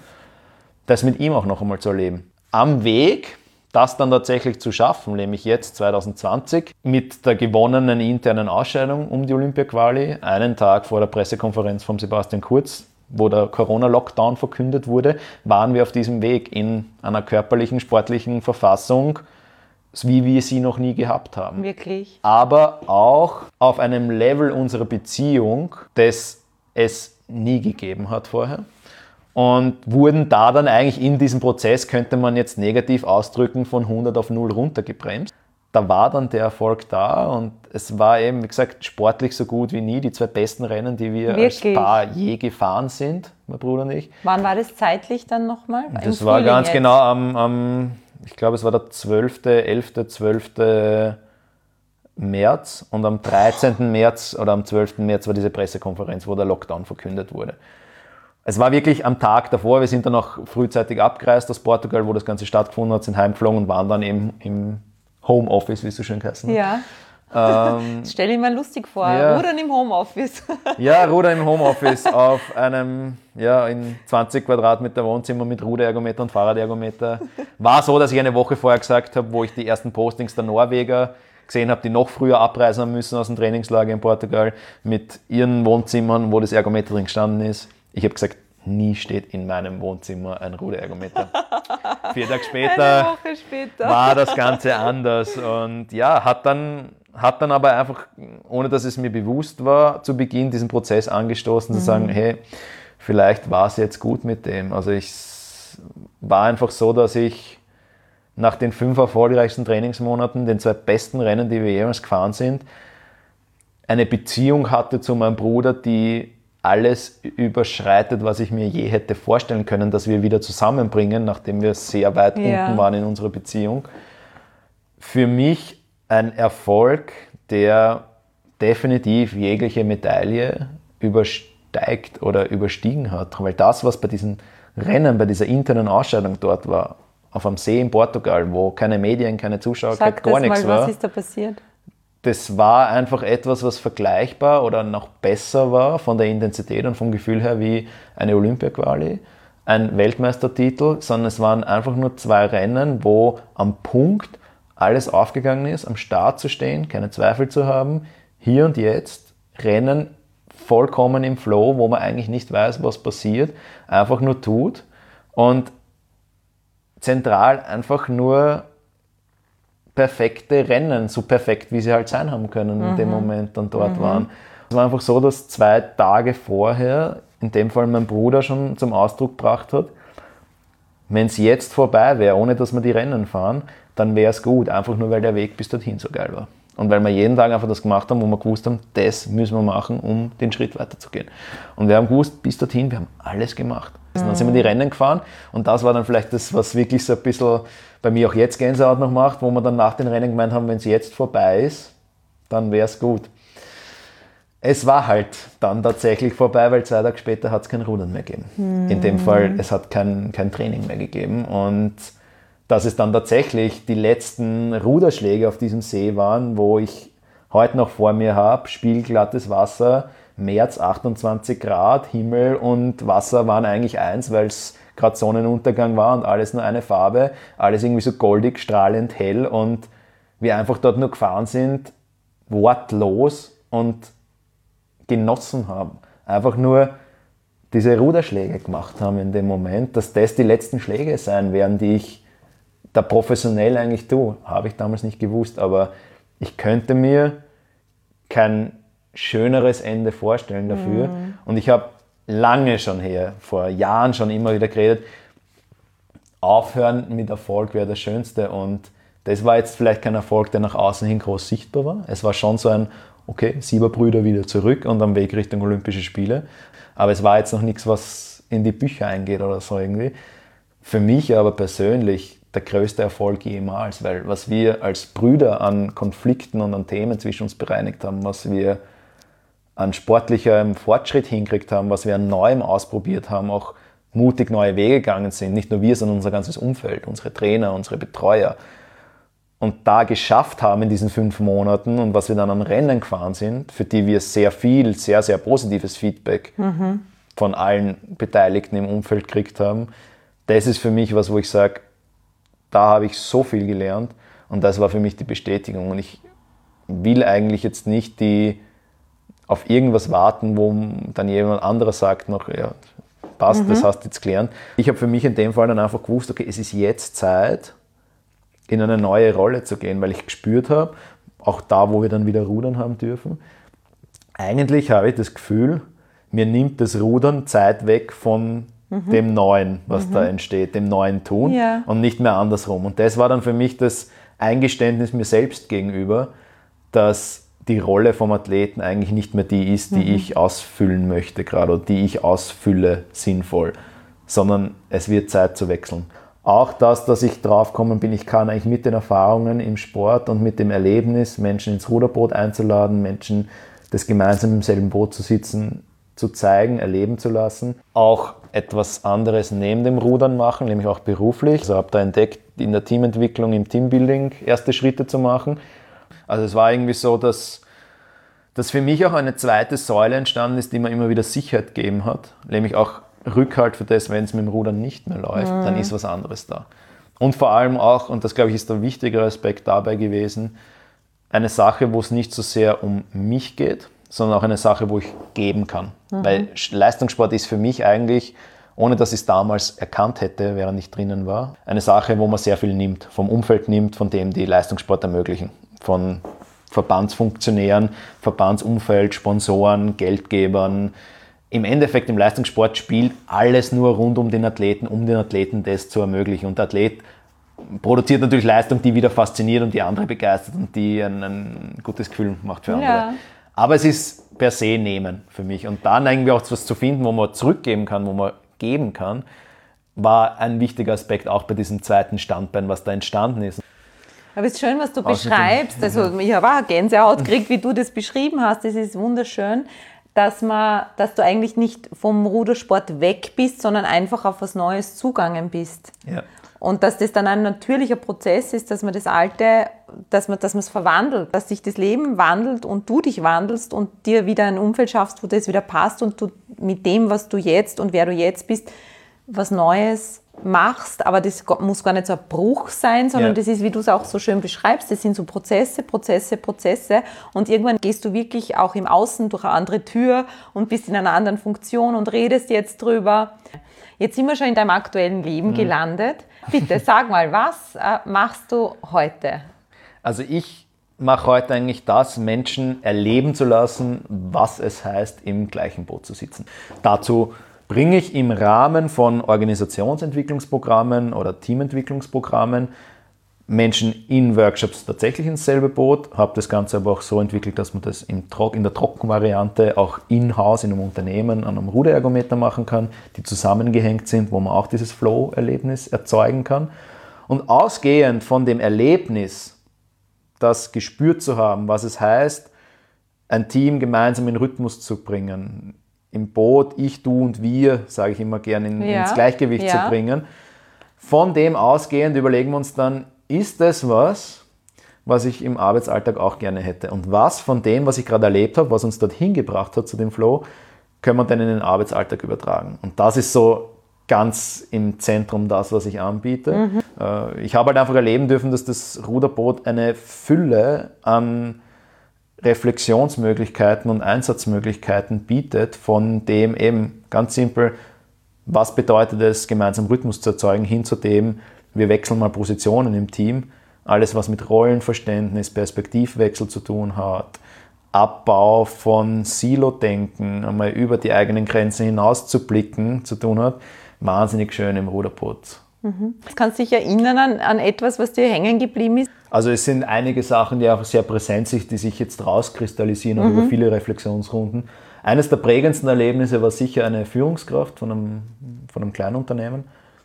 das mit ihm auch noch einmal zu erleben. Am Weg, das dann tatsächlich zu schaffen, nämlich jetzt zwanzig zwanzig, mit der gewonnenen internen Ausscheidung um die Olympia-Quali, einen Tag vor der Pressekonferenz von Sebastian Kurz, wo der Corona-Lockdown verkündet wurde, waren wir auf diesem Weg in einer körperlichen, sportlichen Verfassung, wie wir sie noch nie gehabt haben. Wirklich? Aber auch auf einem Level unserer Beziehung, das es nie gegeben hat vorher. Und wurden da dann eigentlich in diesem Prozess, könnte man jetzt negativ ausdrücken, von hundert auf null runtergebremst. Da war dann der Erfolg da und es war eben, wie gesagt, sportlich so gut wie nie. Die zwei besten Rennen, die wir Wirklich? als Paar je gefahren sind, mein Bruder und ich. Wann war das zeitlich dann nochmal? Das war ganz jetzt? genau am, am, ich glaube es war der zwölfte, elfte, zwölfte März und am dreizehnten März oder am zwölften März war diese Pressekonferenz, wo der Lockdown verkündet wurde. Es war wirklich am Tag davor, wir sind dann auch frühzeitig abgereist aus Portugal, wo das Ganze stattgefunden hat, sind heimgeflogen und waren dann eben im Homeoffice, wie es so schön heißt. Ne? Ja. Ähm, Stell dir mal lustig vor, ja. Rudern im Homeoffice. Ja, Rudern im Homeoffice auf einem ja, in zwanzig Quadratmeter Wohnzimmer mit Ruderergometer und Fahrradergometer. War so, dass ich eine Woche vorher gesagt habe, wo ich die ersten Postings der Norweger gesehen habe, die noch früher abreisen haben müssen aus dem Trainingslager in Portugal, mit ihren Wohnzimmern, wo das Ergometer drin gestanden ist. Ich habe gesagt, nie steht in meinem Wohnzimmer ein Ruderergometer. Vier Tage später, später war das Ganze anders. Und ja, hat dann, hat dann aber einfach, ohne dass es mir bewusst war, zu Beginn diesen Prozess angestoßen, mhm. zu sagen, hey, vielleicht war es jetzt gut mit dem. Also ich war einfach so, dass ich nach den fünf erfolgreichsten Trainingsmonaten, den zwei besten Rennen, die wir jemals gefahren sind, eine Beziehung hatte zu meinem Bruder, die alles überschreitet, was ich mir je hätte vorstellen können, dass wir wieder zusammenbringen, nachdem wir sehr weit ja. unten waren in unserer Beziehung. Für mich ein Erfolg, der definitiv jegliche Medaille übersteigt oder überstiegen hat. Weil das, was bei diesen Rennen, bei dieser internen Ausscheidung dort war, auf einem See in Portugal, wo keine Medien, keine Zuschauer, Sag gar nichts mal, war. Was ist da passiert? Das war einfach etwas, was vergleichbar oder noch besser war von der Intensität und vom Gefühl her wie eine Olympia-Quali, ein Weltmeistertitel, sondern es waren einfach nur zwei Rennen, wo am Punkt alles aufgegangen ist, am Start zu stehen, keine Zweifel zu haben, hier und jetzt Rennen vollkommen im Flow, wo man eigentlich nicht weiß, was passiert, einfach nur tut und zentral einfach nur perfekte Rennen, so perfekt, wie sie halt sein haben können mhm. in dem Moment dann dort mhm. waren. Es war einfach so, dass zwei Tage vorher, in dem Fall mein Bruder schon zum Ausdruck gebracht hat, wenn es jetzt vorbei wäre, ohne dass wir die Rennen fahren, dann wäre es gut, einfach nur, weil der Weg bis dorthin so geil war. Und weil wir jeden Tag einfach das gemacht haben, wo wir gewusst haben, das müssen wir machen, um den Schritt weiterzugehen. Und wir haben gewusst, bis dorthin, wir haben alles gemacht. Mhm. Dann sind wir die Rennen gefahren und das war dann vielleicht das, was wirklich so ein bisschen bei mir auch jetzt Gänsehaut noch macht, wo wir dann nach den Rennen gemeint haben, wenn es jetzt vorbei ist, dann wäre es gut. Es war halt dann tatsächlich vorbei, weil zwei Tage später hat es kein Rudern mehr gegeben. Mhm. In dem Fall, es hat kein, kein Training mehr gegeben und dass es dann tatsächlich die letzten Ruderschläge auf diesem See waren, wo ich heute noch vor mir habe, spiegelglattes Wasser, März, achtundzwanzig Grad, Himmel und Wasser waren eigentlich eins, weil es gerade Sonnenuntergang war und alles nur eine Farbe, alles irgendwie so goldig, strahlend hell und wir einfach dort nur gefahren sind, wortlos und genossen haben. Einfach nur diese Ruderschläge gemacht haben in dem Moment, dass das die letzten Schläge sein werden, die ich da professionell eigentlich tue. Habe ich damals nicht gewusst, aber ich könnte mir kein schöneres Ende vorstellen dafür. Mhm. Und ich habe lange schon her, vor Jahren schon immer wieder geredet, aufhören mit Erfolg wäre das Schönste. Und das war jetzt vielleicht kein Erfolg, der nach außen hin groß sichtbar war. Es war schon so ein, okay, Sieberbrüder wieder zurück und am Weg Richtung Olympische Spiele. Aber es war jetzt noch nichts, was in die Bücher eingeht oder so irgendwie. Für mich aber persönlich der größte Erfolg jemals, weil was wir als Brüder an Konflikten und an Themen zwischen uns bereinigt haben, was wir an sportlichem Fortschritt hingekriegt haben, was wir an Neuem ausprobiert haben, auch mutig neue Wege gegangen sind, nicht nur wir, sondern unser ganzes Umfeld, unsere Trainer, unsere Betreuer und da geschafft haben in diesen fünf Monaten und was wir dann an Rennen gefahren sind, für die wir sehr viel, sehr, sehr positives Feedback mhm. von allen Beteiligten im Umfeld gekriegt haben, das ist für mich was, wo ich sage, da habe ich so viel gelernt und das war für mich die Bestätigung. Und ich will eigentlich jetzt nicht die auf irgendwas warten, wo dann jemand anderer sagt noch, ja, passt, mhm. das hast du jetzt gelernt. Ich habe für mich in dem Fall dann einfach gewusst, okay, es ist jetzt Zeit, in eine neue Rolle zu gehen, weil ich gespürt habe, auch da, wo wir dann wieder rudern haben dürfen, eigentlich habe ich das Gefühl, mir nimmt das Rudern Zeit weg von Mhm. dem Neuen, was mhm. da entsteht, dem neuen Tun ja. und nicht mehr andersrum. Und das war dann für mich das Eingeständnis mir selbst gegenüber, dass die Rolle vom Athleten eigentlich nicht mehr die ist, die mhm. ich ausfüllen möchte gerade oder die ich ausfülle sinnvoll, sondern es wird Zeit zu wechseln. Auch das, dass ich draufgekommen bin, ich kann eigentlich mit den Erfahrungen im Sport und mit dem Erlebnis, Menschen ins Ruderboot einzuladen, Menschen das gemeinsam im selben Boot zu sitzen, zu zeigen, erleben zu lassen, auch etwas anderes neben dem Rudern machen, nämlich auch beruflich. Also habe da entdeckt, in der Teamentwicklung, im Teambuilding erste Schritte zu machen. Also es war irgendwie so, dass, dass für mich auch eine zweite Säule entstanden ist, die mir immer wieder Sicherheit gegeben hat, nämlich auch Rückhalt für das, wenn es mit dem Rudern nicht mehr läuft, mhm. dann ist was anderes da. Und vor allem auch, und das glaube ich ist der wichtigere Aspekt dabei gewesen, eine Sache, wo es nicht so sehr um mich geht, sondern auch eine Sache, wo ich geben kann. Mhm. Weil Leistungssport ist für mich eigentlich, ohne dass ich es damals erkannt hätte, während ich drinnen war, eine Sache, wo man sehr viel nimmt, vom Umfeld nimmt, von dem die Leistungssport ermöglichen. Von Verbandsfunktionären, Verbandsumfeld, Sponsoren, Geldgebern. Im Endeffekt im Leistungssport spielt alles nur rund um den Athleten, um den Athleten das zu ermöglichen. Und der Athlet produziert natürlich Leistung, die wieder fasziniert und die andere begeistert und die ein, ein gutes Gefühl macht für andere. Ja. Aber es ist per se nehmen für mich. Und dann irgendwie auch etwas zu finden, wo man zurückgeben kann, wo man geben kann, war ein wichtiger Aspekt auch bei diesem zweiten Standbein, was da entstanden ist. Aber es ist schön, was du beschreibst. Also ich habe auch Gänsehaut gekriegt, wie du das beschrieben hast. Das ist wunderschön. dass, man, dass du eigentlich nicht vom Rudersport weg bist, sondern einfach auf was Neues zugangen bist. Ja. Und dass das dann ein natürlicher Prozess ist, dass man das Alte, dass man, dass man es verwandelt, dass sich das Leben wandelt und du dich wandelst und dir wieder ein Umfeld schaffst, wo das wieder passt und du mit dem, was du jetzt und wer du jetzt bist, was Neues machst. Aber das muss gar nicht so ein Bruch sein, sondern ja. das ist, wie du es auch so schön beschreibst, das sind so Prozesse, Prozesse, Prozesse und irgendwann gehst du wirklich auch im Außen durch eine andere Tür und bist in einer anderen Funktion und redest jetzt drüber. Jetzt sind wir schon in deinem aktuellen Leben mhm. gelandet. Bitte, sag mal, was äh, machst du heute? Also ich mache heute eigentlich das, Menschen erleben zu lassen, was es heißt, im gleichen Boot zu sitzen. Dazu bringe ich im Rahmen von Organisationsentwicklungsprogrammen oder Teamentwicklungsprogrammen Menschen in Workshops tatsächlich ins selbe Boot, habe das Ganze aber auch so entwickelt, dass man das in der Trockenvariante auch in-house in einem Unternehmen an einem Ruderergometer machen kann, die zusammengehängt sind, wo man auch dieses Flow-Erlebnis erzeugen kann. Und ausgehend von dem Erlebnis, das gespürt zu haben, was es heißt, ein Team gemeinsam in Rhythmus zu bringen, im Boot, ich, du und wir, sage ich immer gerne, in, ja. ins Gleichgewicht ja. zu bringen. Von dem ausgehend überlegen wir uns dann, ist das was, was ich im Arbeitsalltag auch gerne hätte? Und was von dem, was ich gerade erlebt habe, was uns dorthin gebracht hat zu dem Flow, können wir dann in den Arbeitsalltag übertragen? Und das ist so ganz im Zentrum das, was ich anbiete. Mhm. Ich habe halt einfach erleben dürfen, dass das Ruderboot eine Fülle an Reflexionsmöglichkeiten und Einsatzmöglichkeiten bietet, von dem eben ganz simpel, was bedeutet es, gemeinsam Rhythmus zu erzeugen, hin zu dem, wir wechseln mal Positionen im Team. Alles, was mit Rollenverständnis, Perspektivwechsel zu tun hat, Abbau von Silo-Denken, einmal über die eigenen Grenzen hinaus zu blicken, zu tun hat, wahnsinnig schön im Ruderboot. Mhm. Kannst du dich erinnern an, an etwas, was dir hängen geblieben ist? Also es sind einige Sachen, die auch sehr präsent sind, die sich jetzt rauskristallisieren, auch mhm. über viele Reflexionsrunden. Eines der prägendsten Erlebnisse war sicher eine Führungskraft von einem, von einem Kleinunternehmen,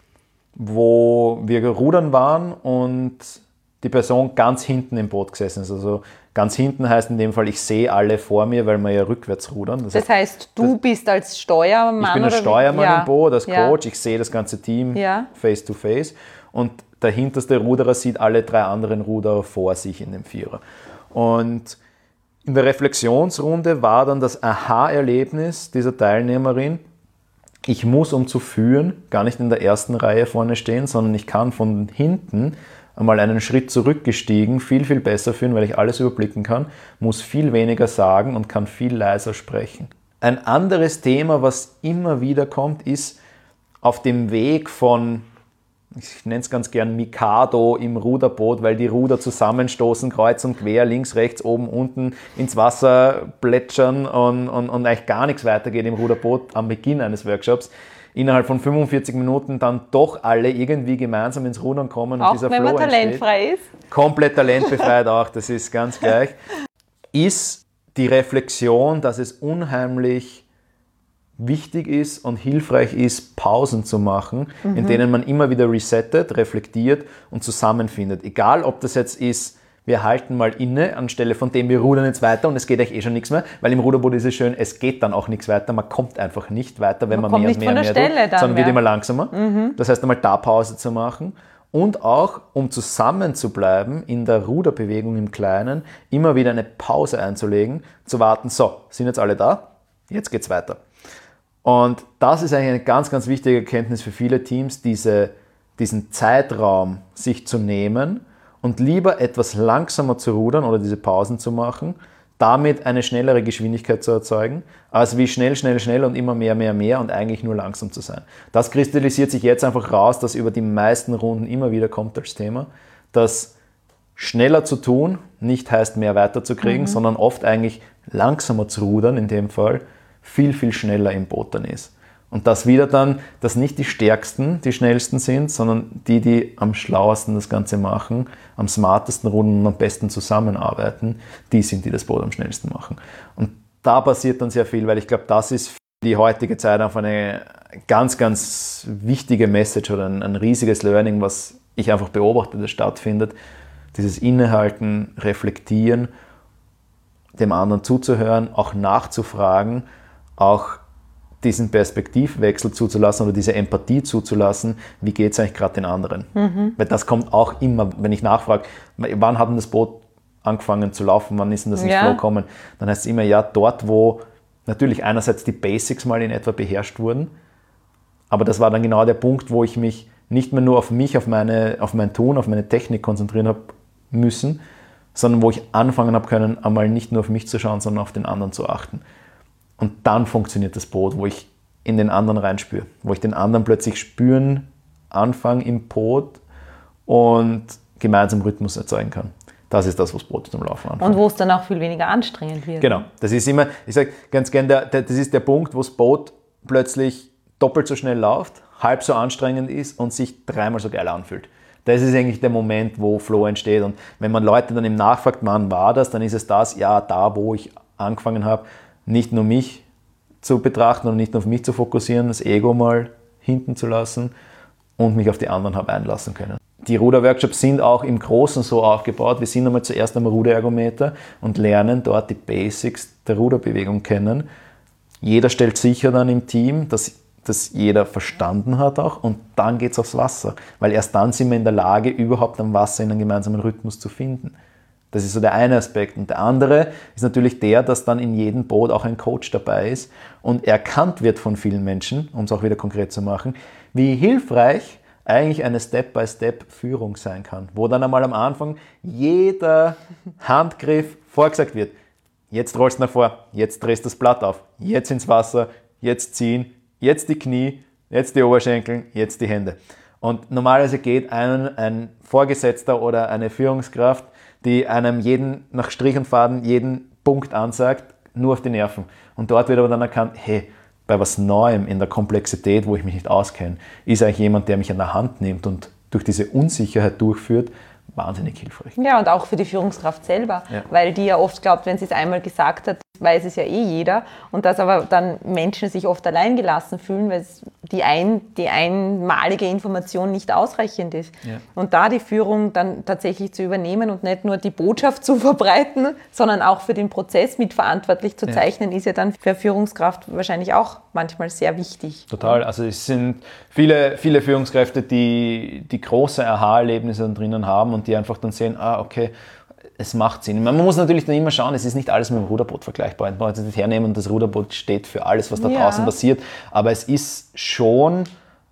wo wir rudern waren und die Person ganz hinten im Boot gesessen ist. Also ganz hinten heißt in dem Fall, ich sehe alle vor mir, weil wir ja rückwärts rudern. Das, das heißt, du das, bist als Steuermann? Ich bin als Steuermann ja. im Boot, als Coach, ja. ich sehe das ganze Team ja. face to face und der hinterste Ruderer sieht alle drei anderen Ruderer vor sich in dem Vierer. Und in der Reflexionsrunde war dann das Aha-Erlebnis dieser Teilnehmerin, ich muss, um zu führen, gar nicht in der ersten Reihe vorne stehen, sondern ich kann von hinten einmal einen Schritt zurückgestiegen, viel, viel besser führen, weil ich alles überblicken kann, muss viel weniger sagen und kann viel leiser sprechen. Ein anderes Thema, was immer wieder kommt, ist auf dem Weg von, ich nenne es ganz gern Mikado im Ruderboot, weil die Ruder zusammenstoßen, kreuz und quer, links, rechts, oben, unten ins Wasser plätschern und, und, und eigentlich gar nichts weitergeht im Ruderboot am Beginn eines Workshops. Innerhalb von fünfundvierzig Minuten dann doch alle irgendwie gemeinsam ins Rudern kommen. Auch und dieser wenn Flow man talentfrei entsteht. ist? Komplett talentbefreit auch, das ist ganz gleich. Ist die Reflexion, dass es unheimlich wichtig ist und hilfreich ist, Pausen zu machen, mhm. in denen man immer wieder resettet, reflektiert und zusammenfindet. Egal, ob das jetzt ist, wir halten mal inne, anstelle von dem wir rudern jetzt weiter und es geht euch eh schon nichts mehr, weil im Ruderboot ist es schön, es geht dann auch nichts weiter, man kommt einfach nicht weiter, wenn man, man mehr und mehr und mehr Stelle tut, sondern wird immer langsamer. Mhm. Das heißt, einmal da Pause zu machen und auch, um zusammen zu bleiben in der Ruderbewegung im Kleinen, immer wieder eine Pause einzulegen, zu warten, so, sind jetzt alle da? Jetzt geht's weiter. Und das ist eigentlich eine ganz, ganz wichtige Erkenntnis für viele Teams, diese, diesen Zeitraum sich zu nehmen und lieber etwas langsamer zu rudern oder diese Pausen zu machen, damit eine schnellere Geschwindigkeit zu erzeugen, als wie schnell, schnell, schnell und immer mehr, mehr, mehr und eigentlich nur langsam zu sein. Das kristallisiert sich jetzt einfach raus, dass über die meisten Runden immer wieder kommt als Thema, dass schneller zu tun nicht heißt, mehr weiterzukriegen, mhm. sondern oft eigentlich langsamer zu rudern, in dem Fall, viel, viel schneller im Boot dann ist. Und das wieder dann, dass nicht die Stärksten die Schnellsten sind, sondern die, die am schlauesten das Ganze machen, am smartesten rudern und am besten zusammenarbeiten, die sind, die das Boot am schnellsten machen. Und da passiert dann sehr viel, weil ich glaube, das ist für die heutige Zeit einfach eine ganz, ganz wichtige Message oder ein, ein riesiges Learning, was ich einfach beobachte, das stattfindet. Dieses Innehalten, Reflektieren, dem anderen zuzuhören, auch nachzufragen, auch diesen Perspektivwechsel zuzulassen oder diese Empathie zuzulassen, wie geht es eigentlich gerade den anderen? Mhm. Weil das kommt auch immer, wenn ich nachfrage, wann hat denn das Boot angefangen zu laufen, wann ist denn das ins ja. Flow gekommen? Dann heißt es immer, ja, dort, wo natürlich einerseits die Basics mal in etwa beherrscht wurden, aber das war dann genau der Punkt, wo ich mich nicht mehr nur auf mich, auf, meine, auf mein Tun, auf meine Technik konzentrieren habe müssen, sondern wo ich anfangen habe können, einmal nicht nur auf mich zu schauen, sondern auf den anderen zu achten. Und dann funktioniert das Boot, wo ich in den anderen reinspüre, wo ich den anderen plötzlich spüren anfange im Boot und gemeinsam Rhythmus erzeugen kann. Das ist das, was Boot zum Laufen anfängt. Und wo es dann auch viel weniger anstrengend wird. Genau, das ist immer, ich sage ganz gerne, das ist der Punkt, wo das Boot plötzlich doppelt so schnell läuft, halb so anstrengend ist und sich dreimal so geil anfühlt. Das ist eigentlich der Moment, wo Flow entsteht. Und wenn man Leute dann im nachfragt, wann war das, dann ist es das, ja, da, wo ich angefangen habe, nicht nur mich zu betrachten und nicht nur auf mich zu fokussieren, das Ego mal hinten zu lassen und mich auf die anderen habe einlassen können. Die Ruderworkshops sind auch im Großen so aufgebaut, wir sind einmal zuerst am Ruderergometer und lernen dort die Basics der Ruderbewegung kennen. Jeder stellt sicher dann im Team, dass, dass jeder verstanden hat auch und dann geht es aufs Wasser, weil erst dann sind wir in der Lage, überhaupt am Wasser in einen gemeinsamen Rhythmus zu finden. Das ist so der eine Aspekt. Und der andere ist natürlich der, dass dann in jedem Boot auch ein Coach dabei ist und erkannt wird von vielen Menschen, um es auch wieder konkret zu machen, wie hilfreich eigentlich eine Step-by-Step-Führung sein kann, wo dann einmal am Anfang jeder Handgriff vorgesagt wird. Jetzt rollst du nach vor, jetzt drehst du das Blatt auf, jetzt ins Wasser, jetzt ziehen, jetzt die Knie, jetzt die Oberschenkel, jetzt die Hände. Und normalerweise geht ein, ein Vorgesetzter oder eine Führungskraft, die einem jeden nach Strich und Faden jeden Punkt ansagt, nur auf die Nerven. Und dort wird aber dann erkannt, hey, bei was Neuem in der Komplexität, wo ich mich nicht auskenne, ist eigentlich jemand, der mich an der Hand nimmt und durch diese Unsicherheit durchführt, wahnsinnig hilfreich. Ja, und auch für die Führungskraft selber, ja. Weil die ja oft glaubt, wenn sie es einmal gesagt hat, weiß es ja eh jeder und dass aber dann Menschen sich oft alleingelassen fühlen, weil es die, ein, die einmalige Information nicht ausreichend ist. Ja. Und da die Führung dann tatsächlich zu übernehmen und nicht nur die Botschaft zu verbreiten, sondern auch für den Prozess mitverantwortlich zu zeichnen, ja. ist ja dann für Führungskraft wahrscheinlich auch manchmal sehr wichtig. Total, also es sind viele, viele Führungskräfte, die, die große Aha-Erlebnisse dann drinnen haben und die einfach dann sehen, ah, okay, es macht Sinn. Man muss natürlich dann immer schauen, es ist nicht alles mit dem Ruderboot vergleichbar. Man kann es nicht hernehmen und das Ruderboot steht für alles, was da ja. draußen passiert. Aber es ist schon,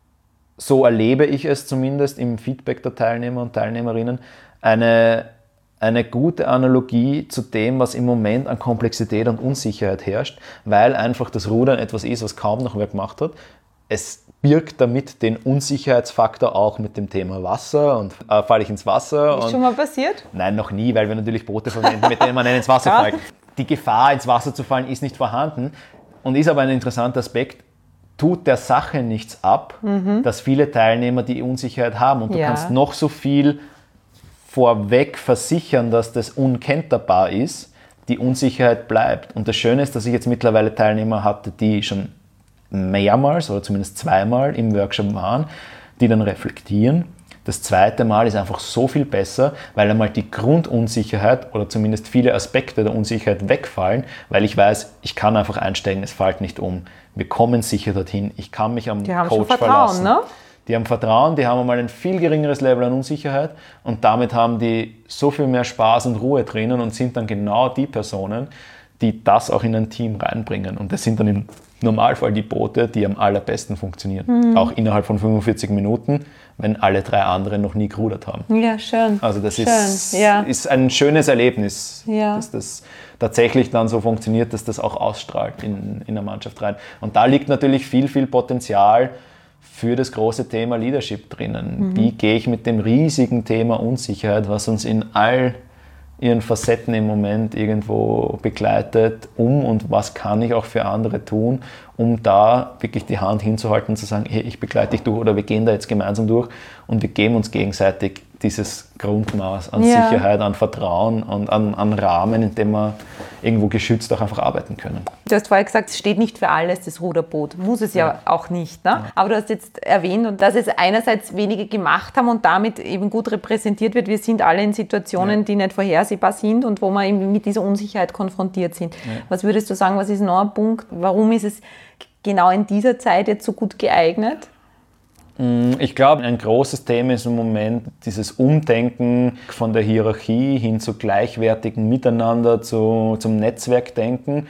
so erlebe ich es zumindest im Feedback der Teilnehmer und Teilnehmerinnen, eine, eine gute Analogie zu dem, was im Moment an Komplexität und Unsicherheit herrscht, weil einfach das Rudern etwas ist, was kaum noch wer gemacht hat. Es birgt damit den Unsicherheitsfaktor auch mit dem Thema Wasser und äh, falle ich ins Wasser. Ist und, schon mal passiert? Nein, noch nie, weil wir natürlich Boote verwenden, mit denen man ins Wasser fällt. Die Gefahr, ins Wasser zu fallen, ist nicht vorhanden und ist aber ein interessanter Aspekt. Tut der Sache nichts ab, mhm. dass viele Teilnehmer die Unsicherheit haben und du ja. kannst noch so viel vorweg versichern, dass das unkenterbar ist, die Unsicherheit bleibt. Und das Schöne ist, dass ich jetzt mittlerweile Teilnehmer hatte, die schon mehrmals oder zumindest zweimal im Workshop waren, die dann reflektieren. Das zweite Mal ist einfach so viel besser, weil einmal die Grundunsicherheit oder zumindest viele Aspekte der Unsicherheit wegfallen, weil ich weiß, ich kann einfach einsteigen, es fällt nicht um. Wir kommen sicher dorthin, ich kann mich am die haben Coach schon Vertrauen, verlassen. Ne? Die haben Vertrauen, die haben einmal ein viel geringeres Level an Unsicherheit und damit haben die so viel mehr Spaß und Ruhe drinnen und sind dann genau die Personen, die das auch in ein Team reinbringen. Und das sind dann im Normalfall die Boote, die am allerbesten funktionieren. Mhm. Auch innerhalb von fünfundvierzig Minuten, wenn alle drei anderen noch nie gerudert haben. Ja, schön. Also das schön. Ist, ja. ist ein schönes Erlebnis, ja. dass das tatsächlich dann so funktioniert, dass das auch ausstrahlt in, in der Mannschaft rein. Und da liegt natürlich viel, viel Potenzial für das große Thema Leadership drinnen. Mhm. Wie gehe ich mit dem riesigen Thema Unsicherheit, was uns in all ihren Facetten im Moment irgendwo begleitet, um und was kann ich auch für andere tun, um da wirklich die Hand hinzuhalten und zu sagen, hey, ich begleite dich durch oder wir gehen da jetzt gemeinsam durch und wir geben uns gegenseitig dieses Grundmaß an ja. Sicherheit, an Vertrauen und an, an Rahmen, in dem wir irgendwo geschützt auch einfach arbeiten können. Du hast vorher gesagt, es steht nicht für alles, das Ruderboot. Muss es ja, ja auch nicht. Ne? Ja. Aber du hast jetzt erwähnt, dass es einerseits wenige gemacht haben und damit eben gut repräsentiert wird. Wir sind alle in Situationen, ja. die nicht vorhersehbar sind und wo wir eben mit dieser Unsicherheit konfrontiert sind. Ja. Was würdest du sagen, was ist noch ein Punkt? Warum ist es genau in dieser Zeit jetzt so gut geeignet? Ich glaube, ein großes Thema ist im Moment dieses Umdenken von der Hierarchie hin zu gleichwertigen Miteinander, zu, zum Netzwerkdenken.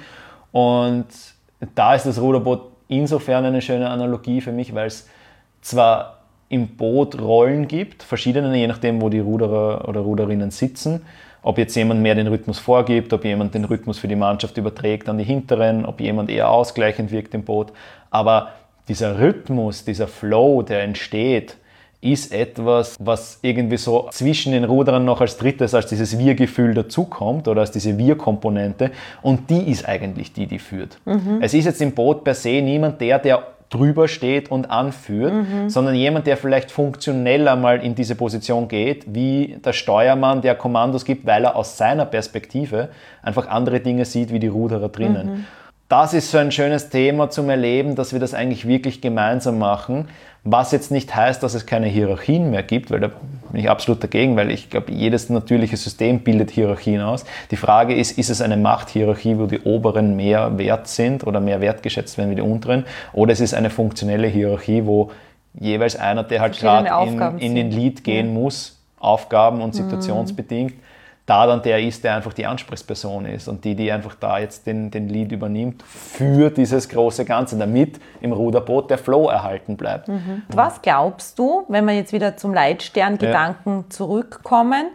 Und da ist das Ruderboot insofern eine schöne Analogie für mich, weil es zwar im Boot Rollen gibt, verschiedene, je nachdem, wo die Ruderer oder Ruderinnen sitzen. Ob jetzt jemand mehr den Rhythmus vorgibt, ob jemand den Rhythmus für die Mannschaft überträgt an die Hinteren, ob jemand eher ausgleichend wirkt im Boot. Aber dieser Rhythmus, dieser Flow, der entsteht, ist etwas, was irgendwie so zwischen den Ruderern noch als drittes, als dieses Wir-Gefühl dazukommt oder als diese Wir-Komponente, und die ist eigentlich die, die führt. Mhm. Es ist jetzt im Boot per se niemand der, der drüber steht und anführt, mhm. sondern jemand, der vielleicht funktionell einmal in diese Position geht, wie der Steuermann, der Kommandos gibt, weil er aus seiner Perspektive einfach andere Dinge sieht, wie die Ruderer drinnen. Mhm. Das ist so ein schönes Thema zum Erleben, dass wir das eigentlich wirklich gemeinsam machen, was jetzt nicht heißt, dass es keine Hierarchien mehr gibt, weil da bin ich absolut dagegen, weil ich glaube, jedes natürliche System bildet Hierarchien aus. Die Frage ist, ist es eine Machthierarchie, wo die Oberen mehr wert sind oder mehr wertgeschätzt werden wie die Unteren, oder ist es eine funktionelle Hierarchie, wo jeweils einer, der halt gerade in, in den Lead gehen ja. muss, Aufgaben- und situationsbedingt, da dann der ist, der einfach die Ansprechperson ist und die, die einfach da jetzt den, den Lead übernimmt für dieses große Ganze, damit im Ruderboot der Flow erhalten bleibt. Mhm. Was glaubst du, wenn wir jetzt wieder zum Leitstern-Gedanken ja. zurückkommen,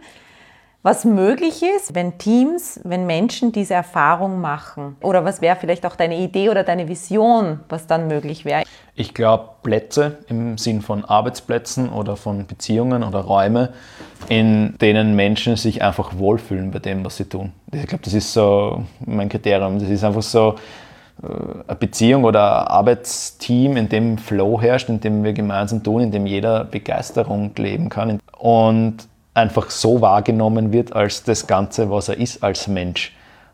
was möglich ist, wenn Teams, wenn Menschen diese Erfahrung machen? Oder was wäre vielleicht auch deine Idee oder deine Vision, was dann möglich wäre? Ich glaube, Plätze im Sinn von Arbeitsplätzen oder von Beziehungen oder Räume, in denen Menschen sich einfach wohlfühlen bei dem, was sie tun. Ich glaube, das ist so mein Kriterium. Das ist einfach so eine Beziehung oder ein Arbeitsteam, in dem Flow herrscht, in dem wir gemeinsam tun, in dem jeder Begeisterung leben kann und einfach so wahrgenommen wird als das Ganze, was er ist als Mensch.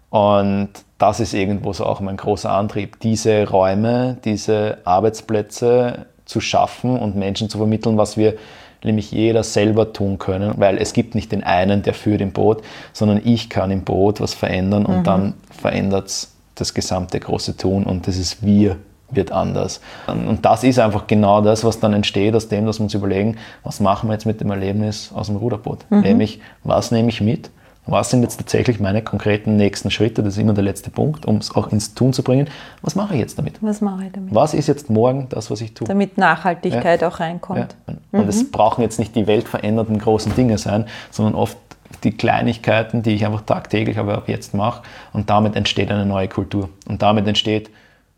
Und das ist irgendwo so auch mein großer Antrieb, diese Räume, diese Arbeitsplätze zu schaffen und Menschen zu vermitteln, was wir nämlich jeder selber tun können, weil es gibt nicht den einen, der führt im Boot, sondern ich kann im Boot was verändern und mhm. dann verändert es das gesamte große Tun und das ist wir wird anders. Und das ist einfach genau das, was dann entsteht aus dem, dass wir uns überlegen, was machen wir jetzt mit dem Erlebnis aus dem Ruderboot? Mhm. Nämlich, was nehme ich mit? Was sind jetzt tatsächlich meine konkreten nächsten Schritte? Das ist immer der letzte Punkt, um es auch ins Tun zu bringen. Was mache ich jetzt damit? Was mache ich damit? Was ist jetzt morgen das, was ich tue? Damit Nachhaltigkeit ja. auch reinkommt. Ja. Und mhm. es brauchen jetzt nicht die weltverändernden großen Dinge sein, sondern oft die Kleinigkeiten, die ich einfach tagtäglich, aber ab jetzt mache. Und damit entsteht eine neue Kultur. Und damit entsteht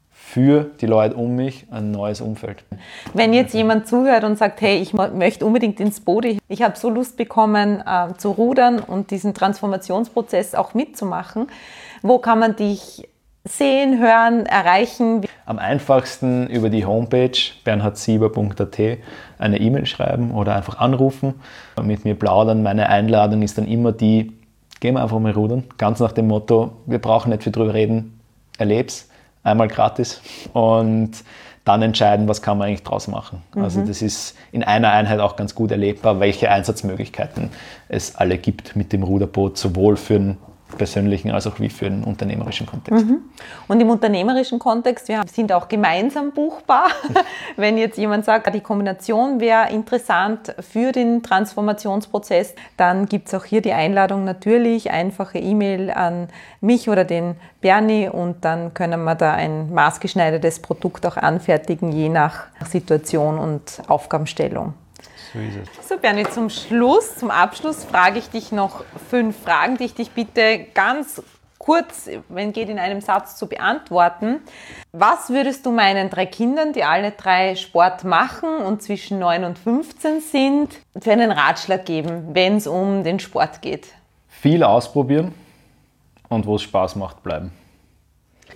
für die Leute um mich ein neues Umfeld. Wenn jetzt jemand zuhört und sagt, hey, ich möchte unbedingt ins Boot, ich, ich habe so Lust bekommen äh, zu rudern und diesen Transformationsprozess auch mitzumachen, wo kann man dich sehen, hören, erreichen? Am einfachsten über die Homepage bernhard sieber punkt a t eine E-Mail schreiben oder einfach anrufen, mit mir plaudern. Meine Einladung ist dann immer die, gehen wir einfach mal rudern, ganz nach dem Motto, wir brauchen nicht viel drüber reden, erleb's. Einmal gratis und dann entscheiden, was kann man eigentlich draus machen. Mhm. Also das ist in einer Einheit auch ganz gut erlebbar, welche Einsatzmöglichkeiten es alle gibt mit dem Ruderboot, sowohl für den persönlichen als auch wie für den unternehmerischen Kontext. Mhm. Und im unternehmerischen Kontext, wir sind auch gemeinsam buchbar. Wenn jetzt jemand sagt, die Kombination wäre interessant für den Transformationsprozess, dann gibt es auch hier die Einladung natürlich, einfache E-Mail an mich oder den Berni und dann können wir da ein maßgeschneidertes Produkt auch anfertigen, je nach Situation und Aufgabenstellung. So ist es. So, Berni, zum Schluss, zum Abschluss frage ich dich noch fünf Fragen, die ich dich bitte ganz kurz, wenn geht, in einem Satz zu beantworten. Was würdest du meinen drei Kindern, die alle drei Sport machen und zwischen neun und fünfzehn sind, für einen Ratschlag geben, wenn es um den Sport geht? Viel ausprobieren und wo es Spaß macht, bleiben.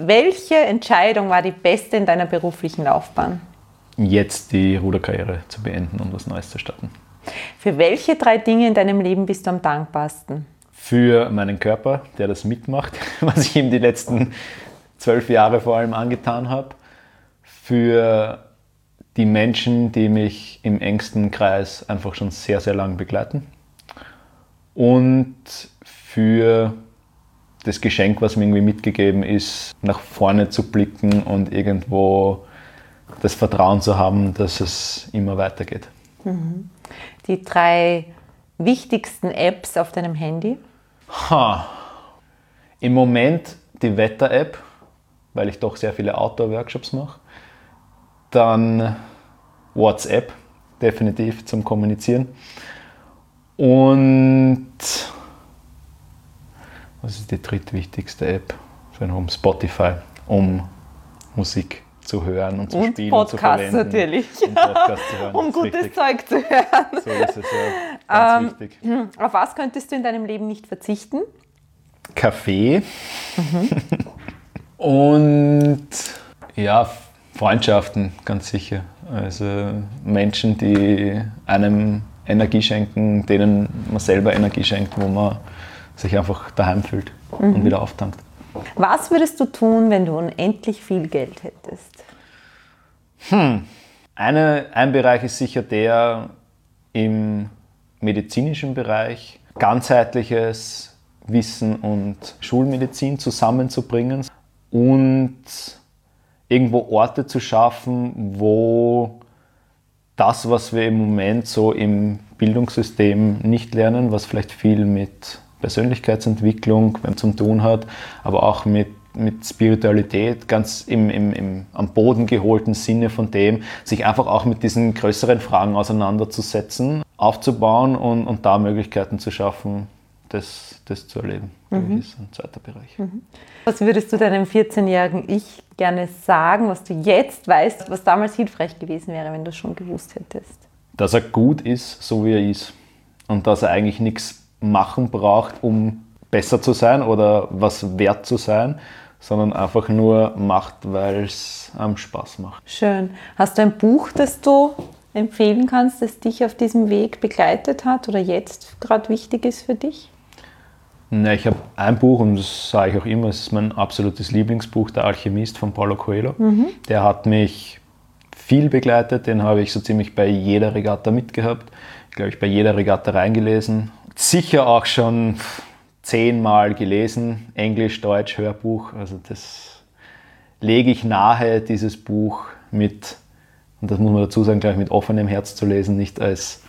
Welche Entscheidung war die beste in deiner beruflichen Laufbahn? Jetzt die Ruderkarriere zu beenden und was Neues zu starten. Für welche drei Dinge in deinem Leben bist du am dankbarsten? Für meinen Körper, der das mitmacht, was ich ihm die letzten zwölf Jahre vor allem angetan habe. Für die Menschen, die mich im engsten Kreis einfach schon sehr, sehr lang begleiten. Und für das Geschenk, was mir irgendwie mitgegeben ist, nach vorne zu blicken und irgendwo das Vertrauen zu haben, dass es immer weitergeht. Mhm. Die drei wichtigsten Apps auf deinem Handy? Ha. Im Moment die Wetter-App, weil ich doch sehr viele Outdoor-Workshops mache. Dann WhatsApp, definitiv zum Kommunizieren. Und was ist die drittwichtigste App? Spotify, um Musik zu hören und zu und spielen Podcast und zu verwenden. Natürlich. Und Podcast zu hören. Um gutes richtig. Zu hören. So ist es ja, ganz ähm, wichtig. Auf was könntest du in deinem Leben nicht verzichten? Kaffee. Mhm. Und ja, Freundschaften, ganz sicher. Also Menschen, die einem Energie schenken, denen man selber Energie schenkt, wo man sich einfach daheim fühlt mhm. und wieder auftankt. Was würdest du tun, wenn du unendlich viel Geld hättest? Hm. Eine, ein Bereich ist sicher der im medizinischen Bereich, ganzheitliches Wissen und Schulmedizin zusammenzubringen und irgendwo Orte zu schaffen, wo das, was wir im Moment so im Bildungssystem nicht lernen, was vielleicht viel mit Persönlichkeitsentwicklung zu tun hat, aber auch mit, mit Spiritualität, ganz im, im, im am Boden geholten Sinne von dem, sich einfach auch mit diesen größeren Fragen auseinanderzusetzen, aufzubauen und, und da Möglichkeiten zu schaffen, das, das zu erleben. Mhm. Das ist ein zweiter Bereich. Mhm. Was würdest du deinem vierzehnjährigen Ich gerne sagen, was du jetzt weißt, was damals hilfreich gewesen wäre, wenn du es schon gewusst hättest? Dass er gut ist, so wie er ist. Und dass er eigentlich nichts machen braucht, um besser zu sein oder was wert zu sein, sondern einfach nur macht, weil es einem Spaß macht. Schön. Hast du ein Buch, das du empfehlen kannst, das dich auf diesem Weg begleitet hat oder jetzt gerade wichtig ist für dich? Na, ich habe ein Buch, und das sage ich auch immer, es ist mein absolutes Lieblingsbuch, Der Alchemist von Paulo Coelho. Mhm. Der hat mich viel begleitet, den habe ich so ziemlich bei jeder Regatta mitgehabt, glaube ich bei jeder Regatta reingelesen. Sicher auch schon zehnmal gelesen, Englisch, Deutsch, Hörbuch. Also das lege ich nahe, dieses Buch mit, und das muss man dazu sagen, gleich mit offenem Herz zu lesen, nicht als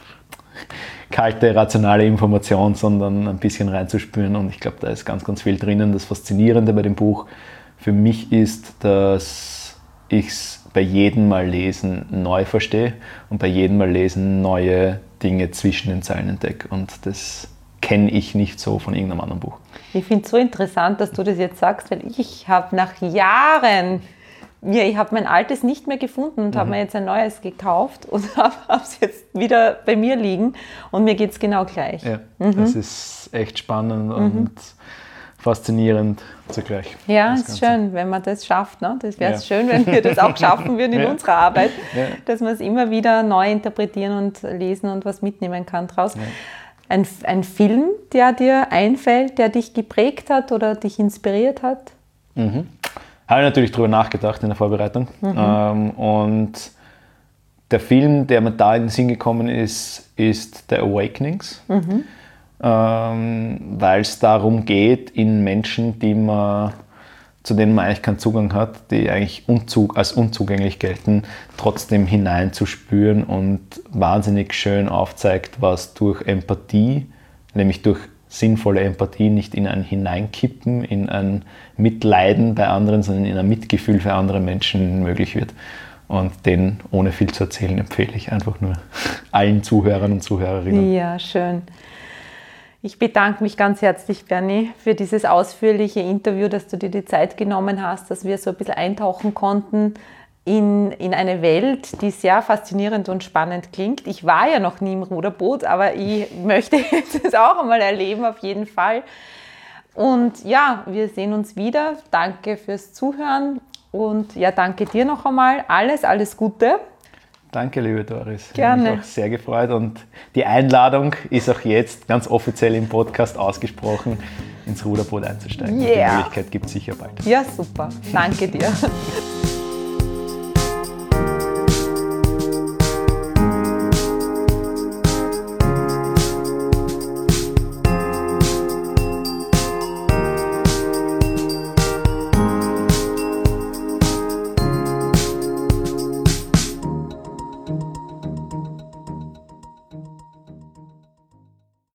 kalte, rationale Information, sondern ein bisschen reinzuspüren. Und ich glaube, da ist ganz, ganz viel drinnen. Das Faszinierende bei dem Buch für mich ist, dass ich es bei jedem Mal lesen neu verstehe und bei jedem Mal lesen neue Dinge zwischen den Zeilen entdecke. Und das kenne ich nicht so von irgendeinem anderen Buch. Ich finde es so interessant, dass du das jetzt sagst, weil ich habe nach Jahren, ja, ich habe mein altes nicht mehr gefunden und mhm. habe mir jetzt ein neues gekauft und habe es jetzt wieder bei mir liegen und mir geht es genau gleich. Ja, mhm. Das ist echt spannend mhm. und faszinierend zugleich. Ja, es ist schön, wenn man das schafft. Ne? Das wäre ja. schön, wenn wir das auch schaffen würden in ja. unserer Arbeit, ja. dass man es immer wieder neu interpretieren und lesen und was mitnehmen kann draus. Ja. Ein, ein Film, der dir einfällt, der dich geprägt hat oder dich inspiriert hat? Mhm. Habe ich natürlich darüber nachgedacht in der Vorbereitung. Mhm. Ähm, und der Film, der mir da in den Sinn gekommen ist, ist The Awakenings. Mhm. Ähm, weil es darum geht, in Menschen, die man, zu denen man eigentlich keinen Zugang hat, die eigentlich unzug, als unzugänglich gelten, trotzdem hineinzuspüren und wahnsinnig schön aufzeigt, was durch Empathie, nämlich durch sinnvolle Empathie, nicht in ein Hineinkippen, in ein Mitleiden bei anderen, sondern in ein Mitgefühl für andere Menschen möglich wird. Und den, ohne viel zu erzählen, empfehle ich einfach nur allen Zuhörern und Zuhörerinnen. Ja, schön. Ich bedanke mich ganz herzlich, Bernie, für dieses ausführliche Interview, dass du dir die Zeit genommen hast, dass wir so ein bisschen eintauchen konnten in, in eine Welt, die sehr faszinierend und spannend klingt. Ich war ja noch nie im Ruderboot, aber ich möchte das auch einmal erleben, auf jeden Fall. Und ja, wir sehen uns wieder. Danke fürs Zuhören und ja, danke dir noch einmal. Alles, alles Gute. Danke, liebe Doris. Gerne. Ich habe mich auch sehr gefreut und die Einladung ist auch jetzt ganz offiziell im Podcast ausgesprochen, ins Ruderboot einzusteigen. Yeah. Die Möglichkeit gibt es sicher bald. Ja, super. Danke dir.